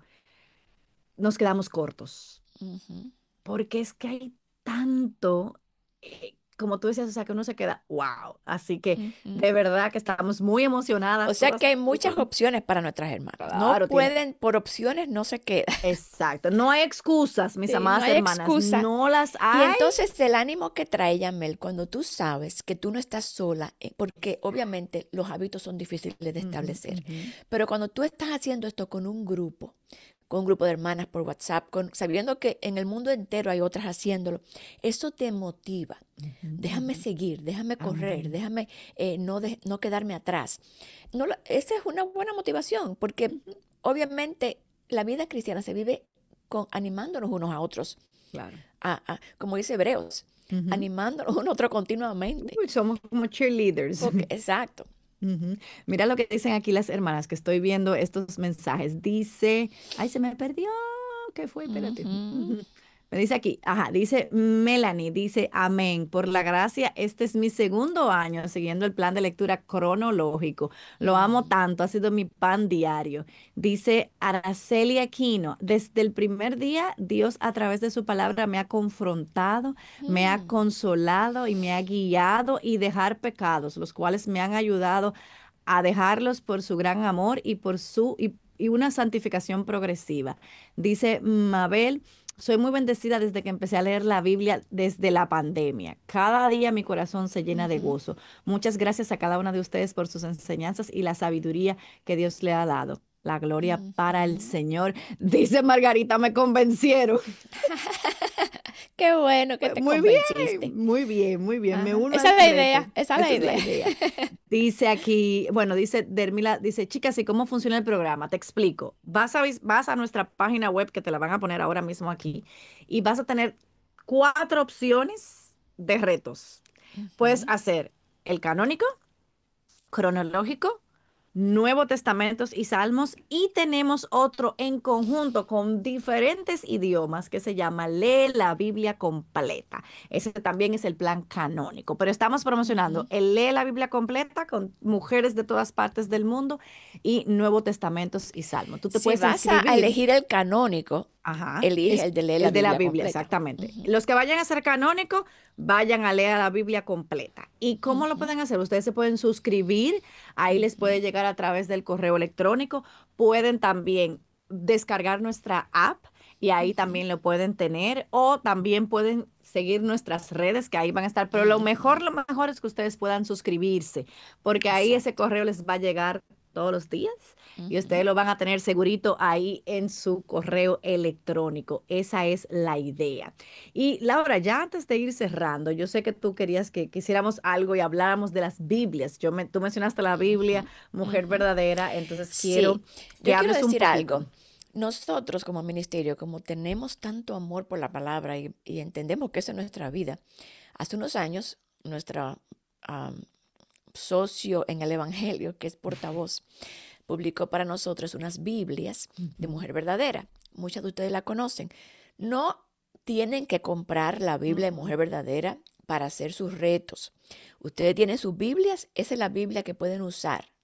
nos quedamos cortos. ujú, Porque es que hay tanto, eh, como tú decías, o sea, que uno se queda, wow. Así que ujú. de verdad que estamos muy O emocionadas sea todas que hay nosotras. muchas opciones para nuestras hermanas. No Claro, tiene. pueden, por opciones no se queda. Exacto. No hay excusas, mis Sí, no amadas hay hermanas. excusa. No las Y hay. entonces el ánimo que trae Yamel cuando tú sabes que tú no estás sola, eh, porque obviamente los hábitos son difíciles de Ujú, establecer, ujú. pero cuando tú estás haciendo esto con un grupo, con un grupo de hermanas por WhatsApp, con, sabiendo que en el mundo entero hay otras haciéndolo, eso te motiva. Ujú, Déjame ujú. seguir, déjame correr, Amén. déjame eh, no, de- no quedarme atrás. No, lo- esa es una buena motivación, porque Ujú. obviamente la vida cristiana se vive con, animándonos unos a otros, Claro. a- a- como dice Hebreos, Ujú. animándonos uno a otro continuamente. Uy, somos como cheerleaders. Porque, exacto. Ujú. Mira lo que dicen aquí las hermanas, que estoy viendo estos mensajes. Dice, ay, se me perdió. ¿Qué fue? Espérate. Ujú, Ujú. Me dice aquí, ajá, dice Melanie, dice, amén, por la gracia, este es mi segundo año siguiendo el plan de lectura cronológico. Lo amo ujú, tanto, ha sido mi pan diario. Dice Araceli Aquino, desde el primer día, Dios a través de su palabra me ha confrontado, me ha mm, consolado y me ha guiado y dejar pecados, los cuales me han ayudado a dejarlos por su gran amor y por su y, y una santificación progresiva. Dice Mabel, soy muy bendecida desde que empecé a leer la Biblia desde la pandemia. Cada día mi corazón se llena de ujú, gozo. Muchas gracias a cada una de ustedes por sus enseñanzas y la sabiduría que Dios le ha dado. La gloria para el ujú. Señor. Dice Margarita, me convencieron. Qué bueno que Pues te muy bien, convenciste. muy bien, muy bien. Me Ajá. uno Esa al es la reto. idea, esa es la Esa es la idea. idea. Dice aquí, bueno, dice Dermila, dice, chicas, ¿y cómo funciona el programa? Te explico. Vas a, vis- vas a nuestra página web, que te la van a poner ahora mismo aquí, y vas a tener cuatro opciones de retos. Puedes Ujú, hacer el canónico, cronológico, Nuevo Testamentos y Salmos, y tenemos otro en conjunto con diferentes idiomas que se llama Lee la Biblia completa. Ese también es el plan canónico, pero estamos promocionando ujú. el Lee la Biblia completa con mujeres de todas partes del mundo y Nuevo Testamentos y Salmos. Tú te Si puedes vas a a inscribir. elegir el canónico, Ajá, elige es el de leer la el de la Biblia Biblia, completa. exactamente. Ujú, Los que vayan a ser canónicos, vayan a leer la Biblia completa. ¿Y cómo lo ujú, pueden hacer? Ustedes se pueden suscribir, ahí les ujú, puede llegar a través del correo electrónico. Pueden también descargar nuestra app y ahí ujú, también lo pueden tener o también pueden seguir nuestras redes que ahí van a estar. Pero lo ujú. mejor, lo mejor es que ustedes puedan suscribirse porque ahí ese Exacto. correo les va a llegar todos los días y ustedes Ujú. lo van a tener segurito ahí en su correo electrónico. Esa es la idea. Y Laura, ya antes de ir cerrando, yo sé que tú querías que quisiéramos algo y habláramos de las Biblias. Yo me, tú mencionaste la Ujú, Biblia, Mujer ujú. Verdadera, entonces quiero Sí, que yo quiero hables un decir algo. poquito. Nosotros como ministerio, como tenemos tanto amor por la palabra y, y entendemos que eso es nuestra vida, hace unos años nuestra am, socio en el Evangelio, que es portavoz, publicó para nosotros unas Biblias de Ujú, Mujer Verdadera. Muchas de ustedes la conocen. No tienen que comprar la Biblia de ujú. Mujer Verdadera para hacer sus retos. Ustedes tienen sus Biblias, esa es la Biblia que pueden usar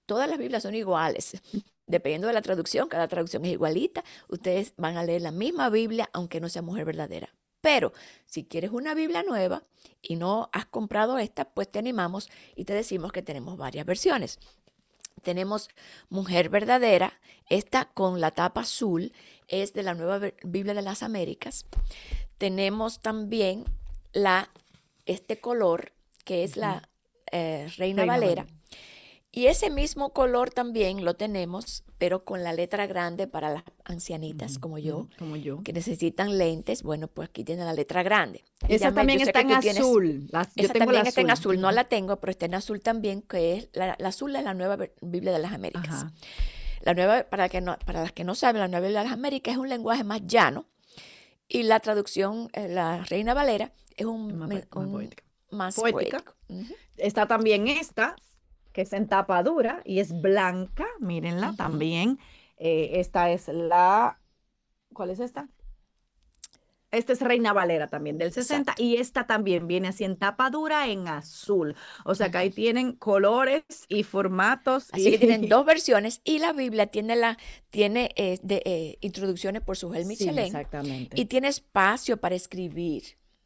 todas las Biblias son iguales. Dependiendo de la traducción, cada traducción es igualita. Ustedes van a leer la misma Biblia, aunque no sea Mujer Verdadera. Pero si quieres una Biblia nueva y no has comprado esta, pues te animamos y te decimos que tenemos varias versiones. Tenemos Mujer Verdadera, esta con la tapa azul, es de la Nueva Biblia de las Américas. Tenemos también la, este color, que es la eh, Reina, Reina Valera. Valera. Y ese mismo color también lo tenemos, pero con la letra grande para las ancianitas Ujú, como ujú, yo, como yo. que necesitan lentes. Bueno, pues aquí tiene la letra grande. Y Esa Yamel, también yo sé está que en tú tienes, azul. Las- yo esa tengo la también está en azul. azul, no Ujú. la tengo, pero está en azul también, que es, la, la azul es la Nueva Ver- Biblia de las Américas. Ajá. La nueva, para, que no, para las que no saben, la Nueva Biblia de las Américas es un lenguaje más llano y la traducción, eh, la Reina Valera, es Es un, más, me- poe- más un poética. más Poética. poético. Ujú, Está también esta, que es en tapa dura y es blanca. Mírenla ujú. también. Eh, esta es la. ¿Cuál es esta? Esta es Reina Valera también del sesenta Exacto. y esta también viene así en tapa dura en azul. O sea que ahí Ujú. tienen colores y formatos Así que tienen y dos versiones y la Biblia tiene, la, tiene eh, de, eh, introducciones por Sujel sí, Michelén exactamente. y tiene espacio para escribir.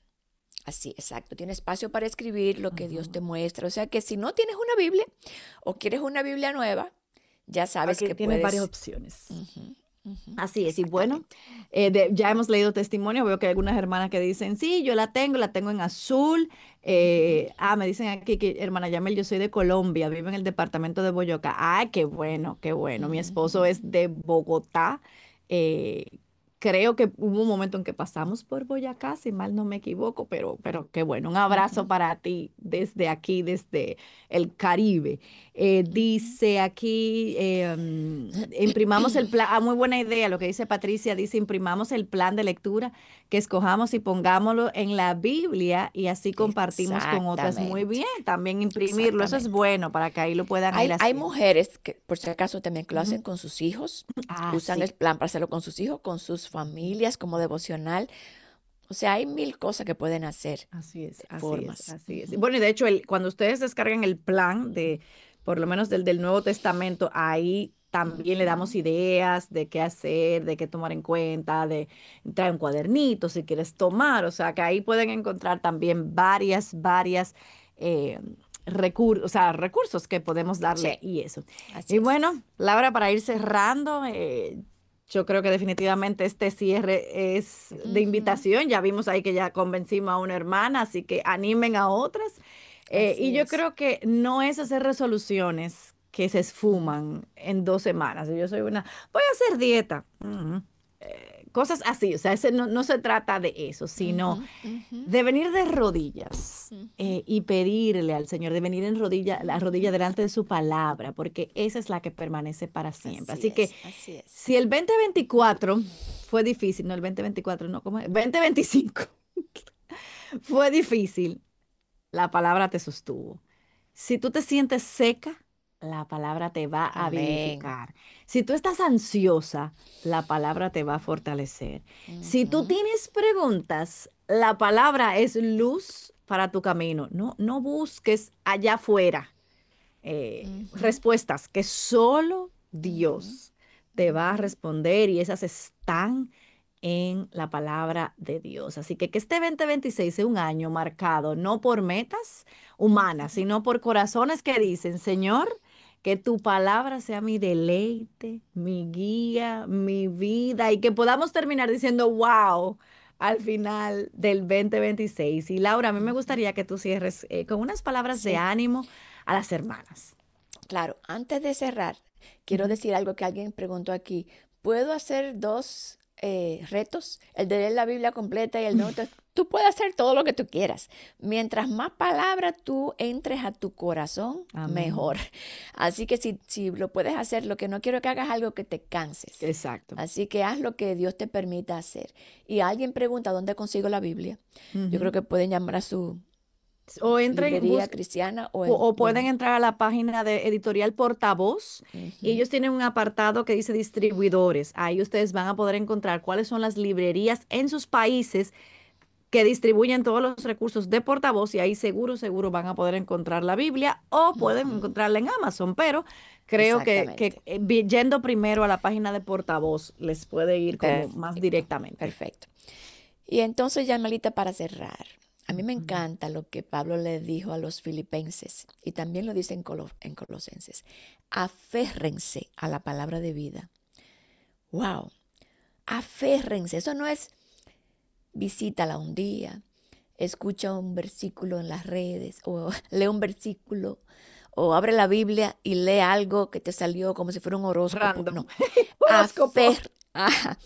Así, exacto. Tiene espacio para escribir lo que Dios Ujú. te muestra. O sea que si no tienes una Biblia o quieres una Biblia nueva, ya sabes Aquí que tienes varias puedes. opciones. Ujú, ujú, Así es, y bueno, exactamente. eh, de- ya hemos leído testimonio, veo que hay algunas hermanas que dicen, sí, yo la tengo, la tengo en azul. Ujú, Eh, ah, me dicen aquí que, hermana Yamel, yo soy de Colombia, vivo en el departamento de Boyacá. Ah, qué bueno, qué bueno. Mi esposo ujú. es de Bogotá. eh, Creo que hubo un momento en que pasamos por Boyacá, si mal no me equivoco, pero, pero qué bueno. Un abrazo Ujú, para ti desde aquí, desde el Caribe. Eh, ujú. dice aquí, eh, mm, imprimamos el plan, ah, muy buena idea lo que dice Patricia, dice, imprimamos el plan de lectura que escojamos y pongámoslo en la Biblia y así compartimos con otras. Muy Exactamente, bien, también imprimirlo, eso es exactamente. bueno para que ahí lo puedan ir Hay, hay haciendo. mujeres que, por si acaso, también que lo Ujú. hacen con sus hijos, Ah, usan sí. el plan para hacerlo con sus hijos, con sus familias, como devocional. O sea, hay mil cosas que pueden hacer, Así es, eh, así es, formas. así es. Y Ujú. bueno, y de hecho, el, cuando ustedes descargan el plan de, por lo menos del, del Nuevo Testamento, ahí también le damos Ujú. ideas de qué hacer, de qué tomar en cuenta, de traer un cuadernito si quieres tomar. O sea, que ahí pueden encontrar también varias, varias eh, recursos, o sea, recursos que podemos darle Sí, y eso. así Y es. bueno, Laura, para ir cerrando, eh, yo creo que definitivamente este cierre es de Ujú. invitación. Ya vimos ahí que ya convencimos a una hermana, así que animen a otras. Eh, y Así yo es. creo que no es hacer resoluciones que se Mm. esfuman en dos semanas. Yo soy una, voy a hacer dieta. Ujú. Eh, cosas así, o sea, ese no, no se trata de eso, sino Ujú, ujú, de venir de rodillas ujú, eh, y pedirle al Señor, de venir en rodilla, la rodilla ujú. delante de su palabra, porque esa es la que permanece para siempre. Así Así que es, así es. si el dos mil veinticuatro fue difícil, no el dos mil veinticuatro, no, ¿cómo es? dos mil veinticinco fue difícil, la palabra te sostuvo. Si tú te sientes seca, la palabra te va a Amén. vivificar. Si tú estás ansiosa, la palabra te va a fortalecer. Si tú Ujú, tienes preguntas, la palabra es luz para tu camino. No, no busques allá afuera eh, ujú, respuestas que solo ujú, Dios te va a ujú. responder y esas están en la palabra de Dios. Así que que este dos mil veintiséis sea un año marcado no por metas humanas, Ujú. sino por corazones que dicen, Señor, que tu palabra sea mi deleite, mi guía, mi vida y que podamos terminar diciendo, wow, al final del dos mil veintiséis. Y Laura, a mí me Ujú. gustaría que tú cierres eh, con unas palabras de Sí, ánimo a las hermanas. claro. Antes de cerrar, quiero Ujú. decir algo que alguien preguntó aquí. ¿Puedo hacer dos eh, retos? El de leer la Biblia completa y el Nuevo Testamento. Tú puedes hacer todo lo que tú quieras. Mientras más palabra tú entres a tu corazón, mejor. Amén. Así que si, si lo puedes hacer, lo que no quiero que hagas es algo que te canses. Exacto. Así que haz lo que Dios te permita hacer. Y alguien pregunta, ¿dónde consigo la Biblia? Yo creo Ujú. que pueden llamar a su O entren, librería busquen, cristiana o o, en o pueden donde. entrar a la página de Editorial Portavoz y Ujú, ellos tienen un apartado que dice distribuidores. Ahí ustedes van a poder encontrar cuáles son las librerías en sus países que distribuyen todos los recursos de portavoz y ahí seguro, seguro van a poder encontrar la Biblia o pueden Ujú, encontrarla en Amazon, pero creo que, que exactamente. eh, vi- yendo primero a la página de portavoz les puede ir como más Perfecto, directamente. perfecto. Y entonces, ya, Malita, para cerrar, a mí me Ujú. encanta lo que Pablo le dijo a los filipenses y también lo dice en, Colo- en Colosenses. Aférrense a la palabra de vida. Wow, aférrense. Eso no es visítala un día, escucha un versículo en las redes o lee un versículo o abre la Biblia y lee algo que te salió como si fuera un horóscopo. Random. No, Horóscopo. afer, ajá,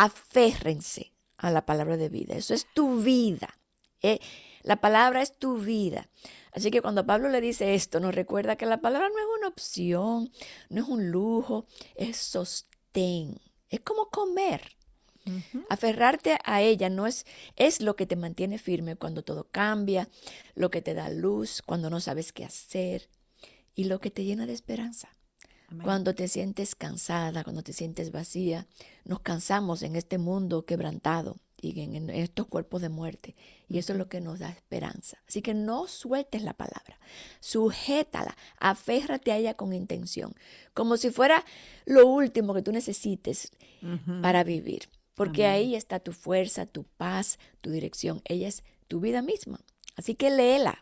aférrense a la palabra de vida. Eso es tu vida. ¿eh? La palabra es tu vida. Así que cuando Pablo le dice esto, nos recuerda que la palabra no es una opción, no es un lujo, es sostén. Es como comer. Ujú. Aferrarte a ella no es, es lo que te mantiene firme cuando todo cambia, lo que te da luz cuando no sabes qué hacer y lo que te llena de esperanza. Amén. Cuando te sientes cansada, cuando te sientes vacía, nos cansamos en este mundo quebrantado y en, en estos cuerpos de muerte. Y eso es Ujú. lo que nos da esperanza. Así que no sueltes la palabra, sujétala, aférrate a ella con intención, como si fuera lo último que tú necesites Ujú. para vivir. Porque Amén. ahí está tu fuerza, tu paz, tu dirección. Ella es tu vida misma. Así que léela.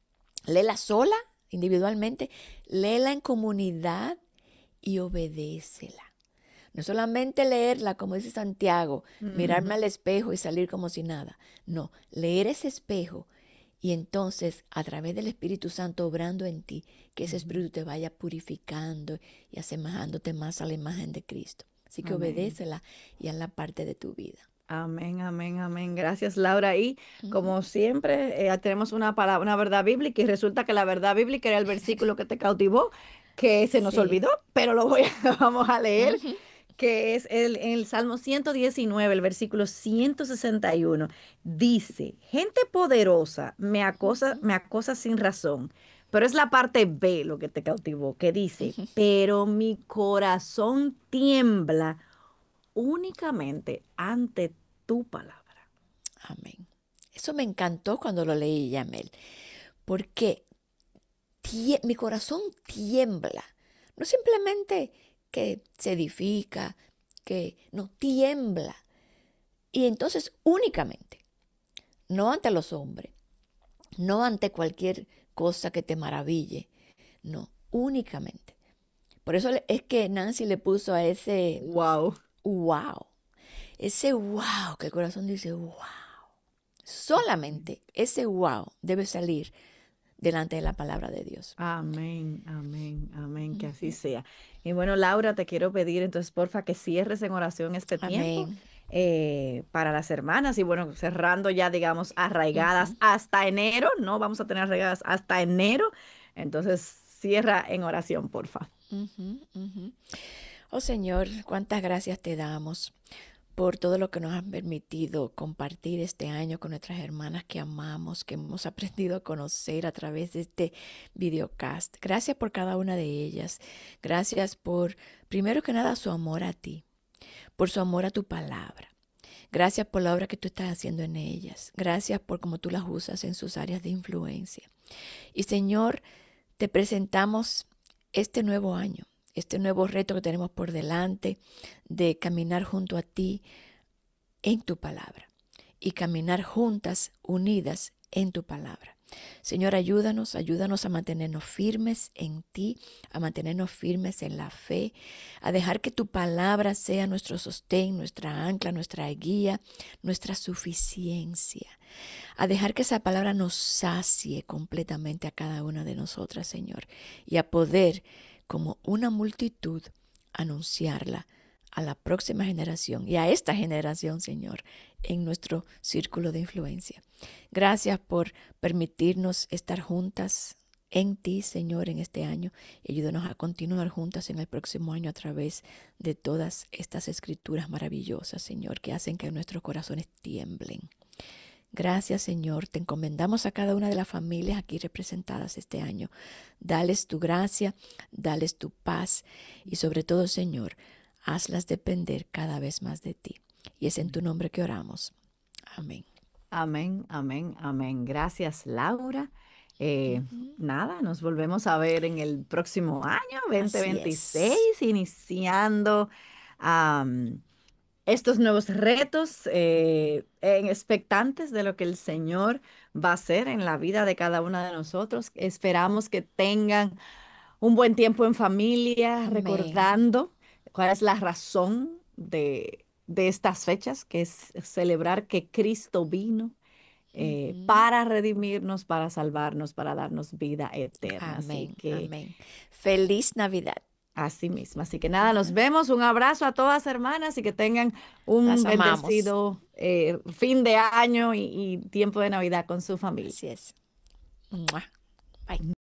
Léela sola, individualmente. Léela en comunidad y obedécela. No solamente leerla, como dice Santiago, Ujú. mirarme al espejo y salir como si nada. No, leer ese espejo y entonces a través del Espíritu Santo obrando en ti, que ese Ujú. Espíritu te vaya purificando y asemejándote más a la imagen de Cristo. Así que Amén. obedécela y haz la parte de tu vida. Amén, amén, amén. Gracias, Laura. Y Ujú. como siempre, eh, tenemos una palabra, una verdad bíblica y resulta que la verdad bíblica era el versículo que te cautivó, que se nos Sí. olvidó, pero lo voy a, vamos a leer, Ujú. que es el, en el Salmo ciento diecinueve, el versículo ciento sesenta y uno. Dice, gente poderosa me acosa, Ujú. me acosa sin razón. Pero es la parte B lo que te cautivó, que dice, Ujú. pero mi corazón tiembla únicamente ante tu palabra. Amén. Eso me encantó cuando lo leí, Yamel, porque tie- mi corazón tiembla. No simplemente que se edifica, que no tiembla. Y entonces únicamente, no ante los hombres, no ante cualquier cosa que te maraville, no, únicamente. Por eso le- es que Nancy le puso a ese Wow. wow, ese wow, que el corazón dice wow. Solamente ese wow debe salir delante de la palabra de Dios. Amén, amén, amén, que así Ujú. sea. Y bueno, Laura, te quiero pedir entonces, porfa, que cierres en oración este tiempo Amén. eh, para las hermanas y bueno, cerrando ya, digamos, arraigadas Ujú. hasta enero, ¿no? Vamos a tener arraigadas hasta enero. Entonces, cierra en oración, porfa. Ujú, ujú. Oh Señor, cuántas gracias te damos por todo lo que nos has permitido compartir este año con nuestras hermanas que amamos, que hemos aprendido a conocer a través de este videocast. Gracias por cada una de ellas. Gracias por, primero que nada, su amor a ti, por su amor a tu palabra. Gracias por la obra que tú estás haciendo en ellas. Gracias por cómo tú las usas en sus áreas de influencia. Y Señor, te presentamos este nuevo año, este nuevo reto que tenemos por delante de caminar junto a ti en tu palabra y caminar juntas, unidas en tu palabra. Señor, ayúdanos, ayúdanos a mantenernos firmes en ti, a mantenernos firmes en la fe, a dejar que tu palabra sea nuestro sostén, nuestra ancla, nuestra guía, nuestra suficiencia, a dejar que esa palabra nos sacie completamente a cada una de nosotras, Señor, y a poder, como una multitud, anunciarla a la próxima generación y a esta generación, Señor, en nuestro círculo de influencia. Gracias por permitirnos estar juntas en ti, Señor, en este año, y ayúdanos a continuar juntas en el próximo año a través de todas estas escrituras maravillosas, Señor, que hacen que nuestros corazones tiemblen. Gracias, Señor. Te encomendamos a cada una de las familias aquí representadas este año. Dales tu gracia, dales tu paz y sobre todo, Señor, hazlas depender cada vez más de ti. Y es en tu nombre que oramos. Amén. Amén, amén, amén. Gracias, Laura. Eh, Ujú. nada, nos volvemos a ver en el próximo año, Así dos mil veintiséis, es. iniciando am, estos nuevos retos, eh, en expectantes de lo que el Señor va a hacer en la vida de cada una de nosotros. Esperamos que tengan un buen tiempo en familia, Amén. recordando cuál es la razón de, de estas fechas, que es celebrar que Cristo vino eh, Ujú. para redimirnos, para salvarnos, para darnos vida eterna. Así Amén, que amén. Feliz Navidad. así mismo. Así que nada, nos Ajá. vemos. Un abrazo a todas hermanas y que tengan un Las amamos. bendecido eh, fin de año y y tiempo de Navidad con su familia. Así es. Mua. Bye.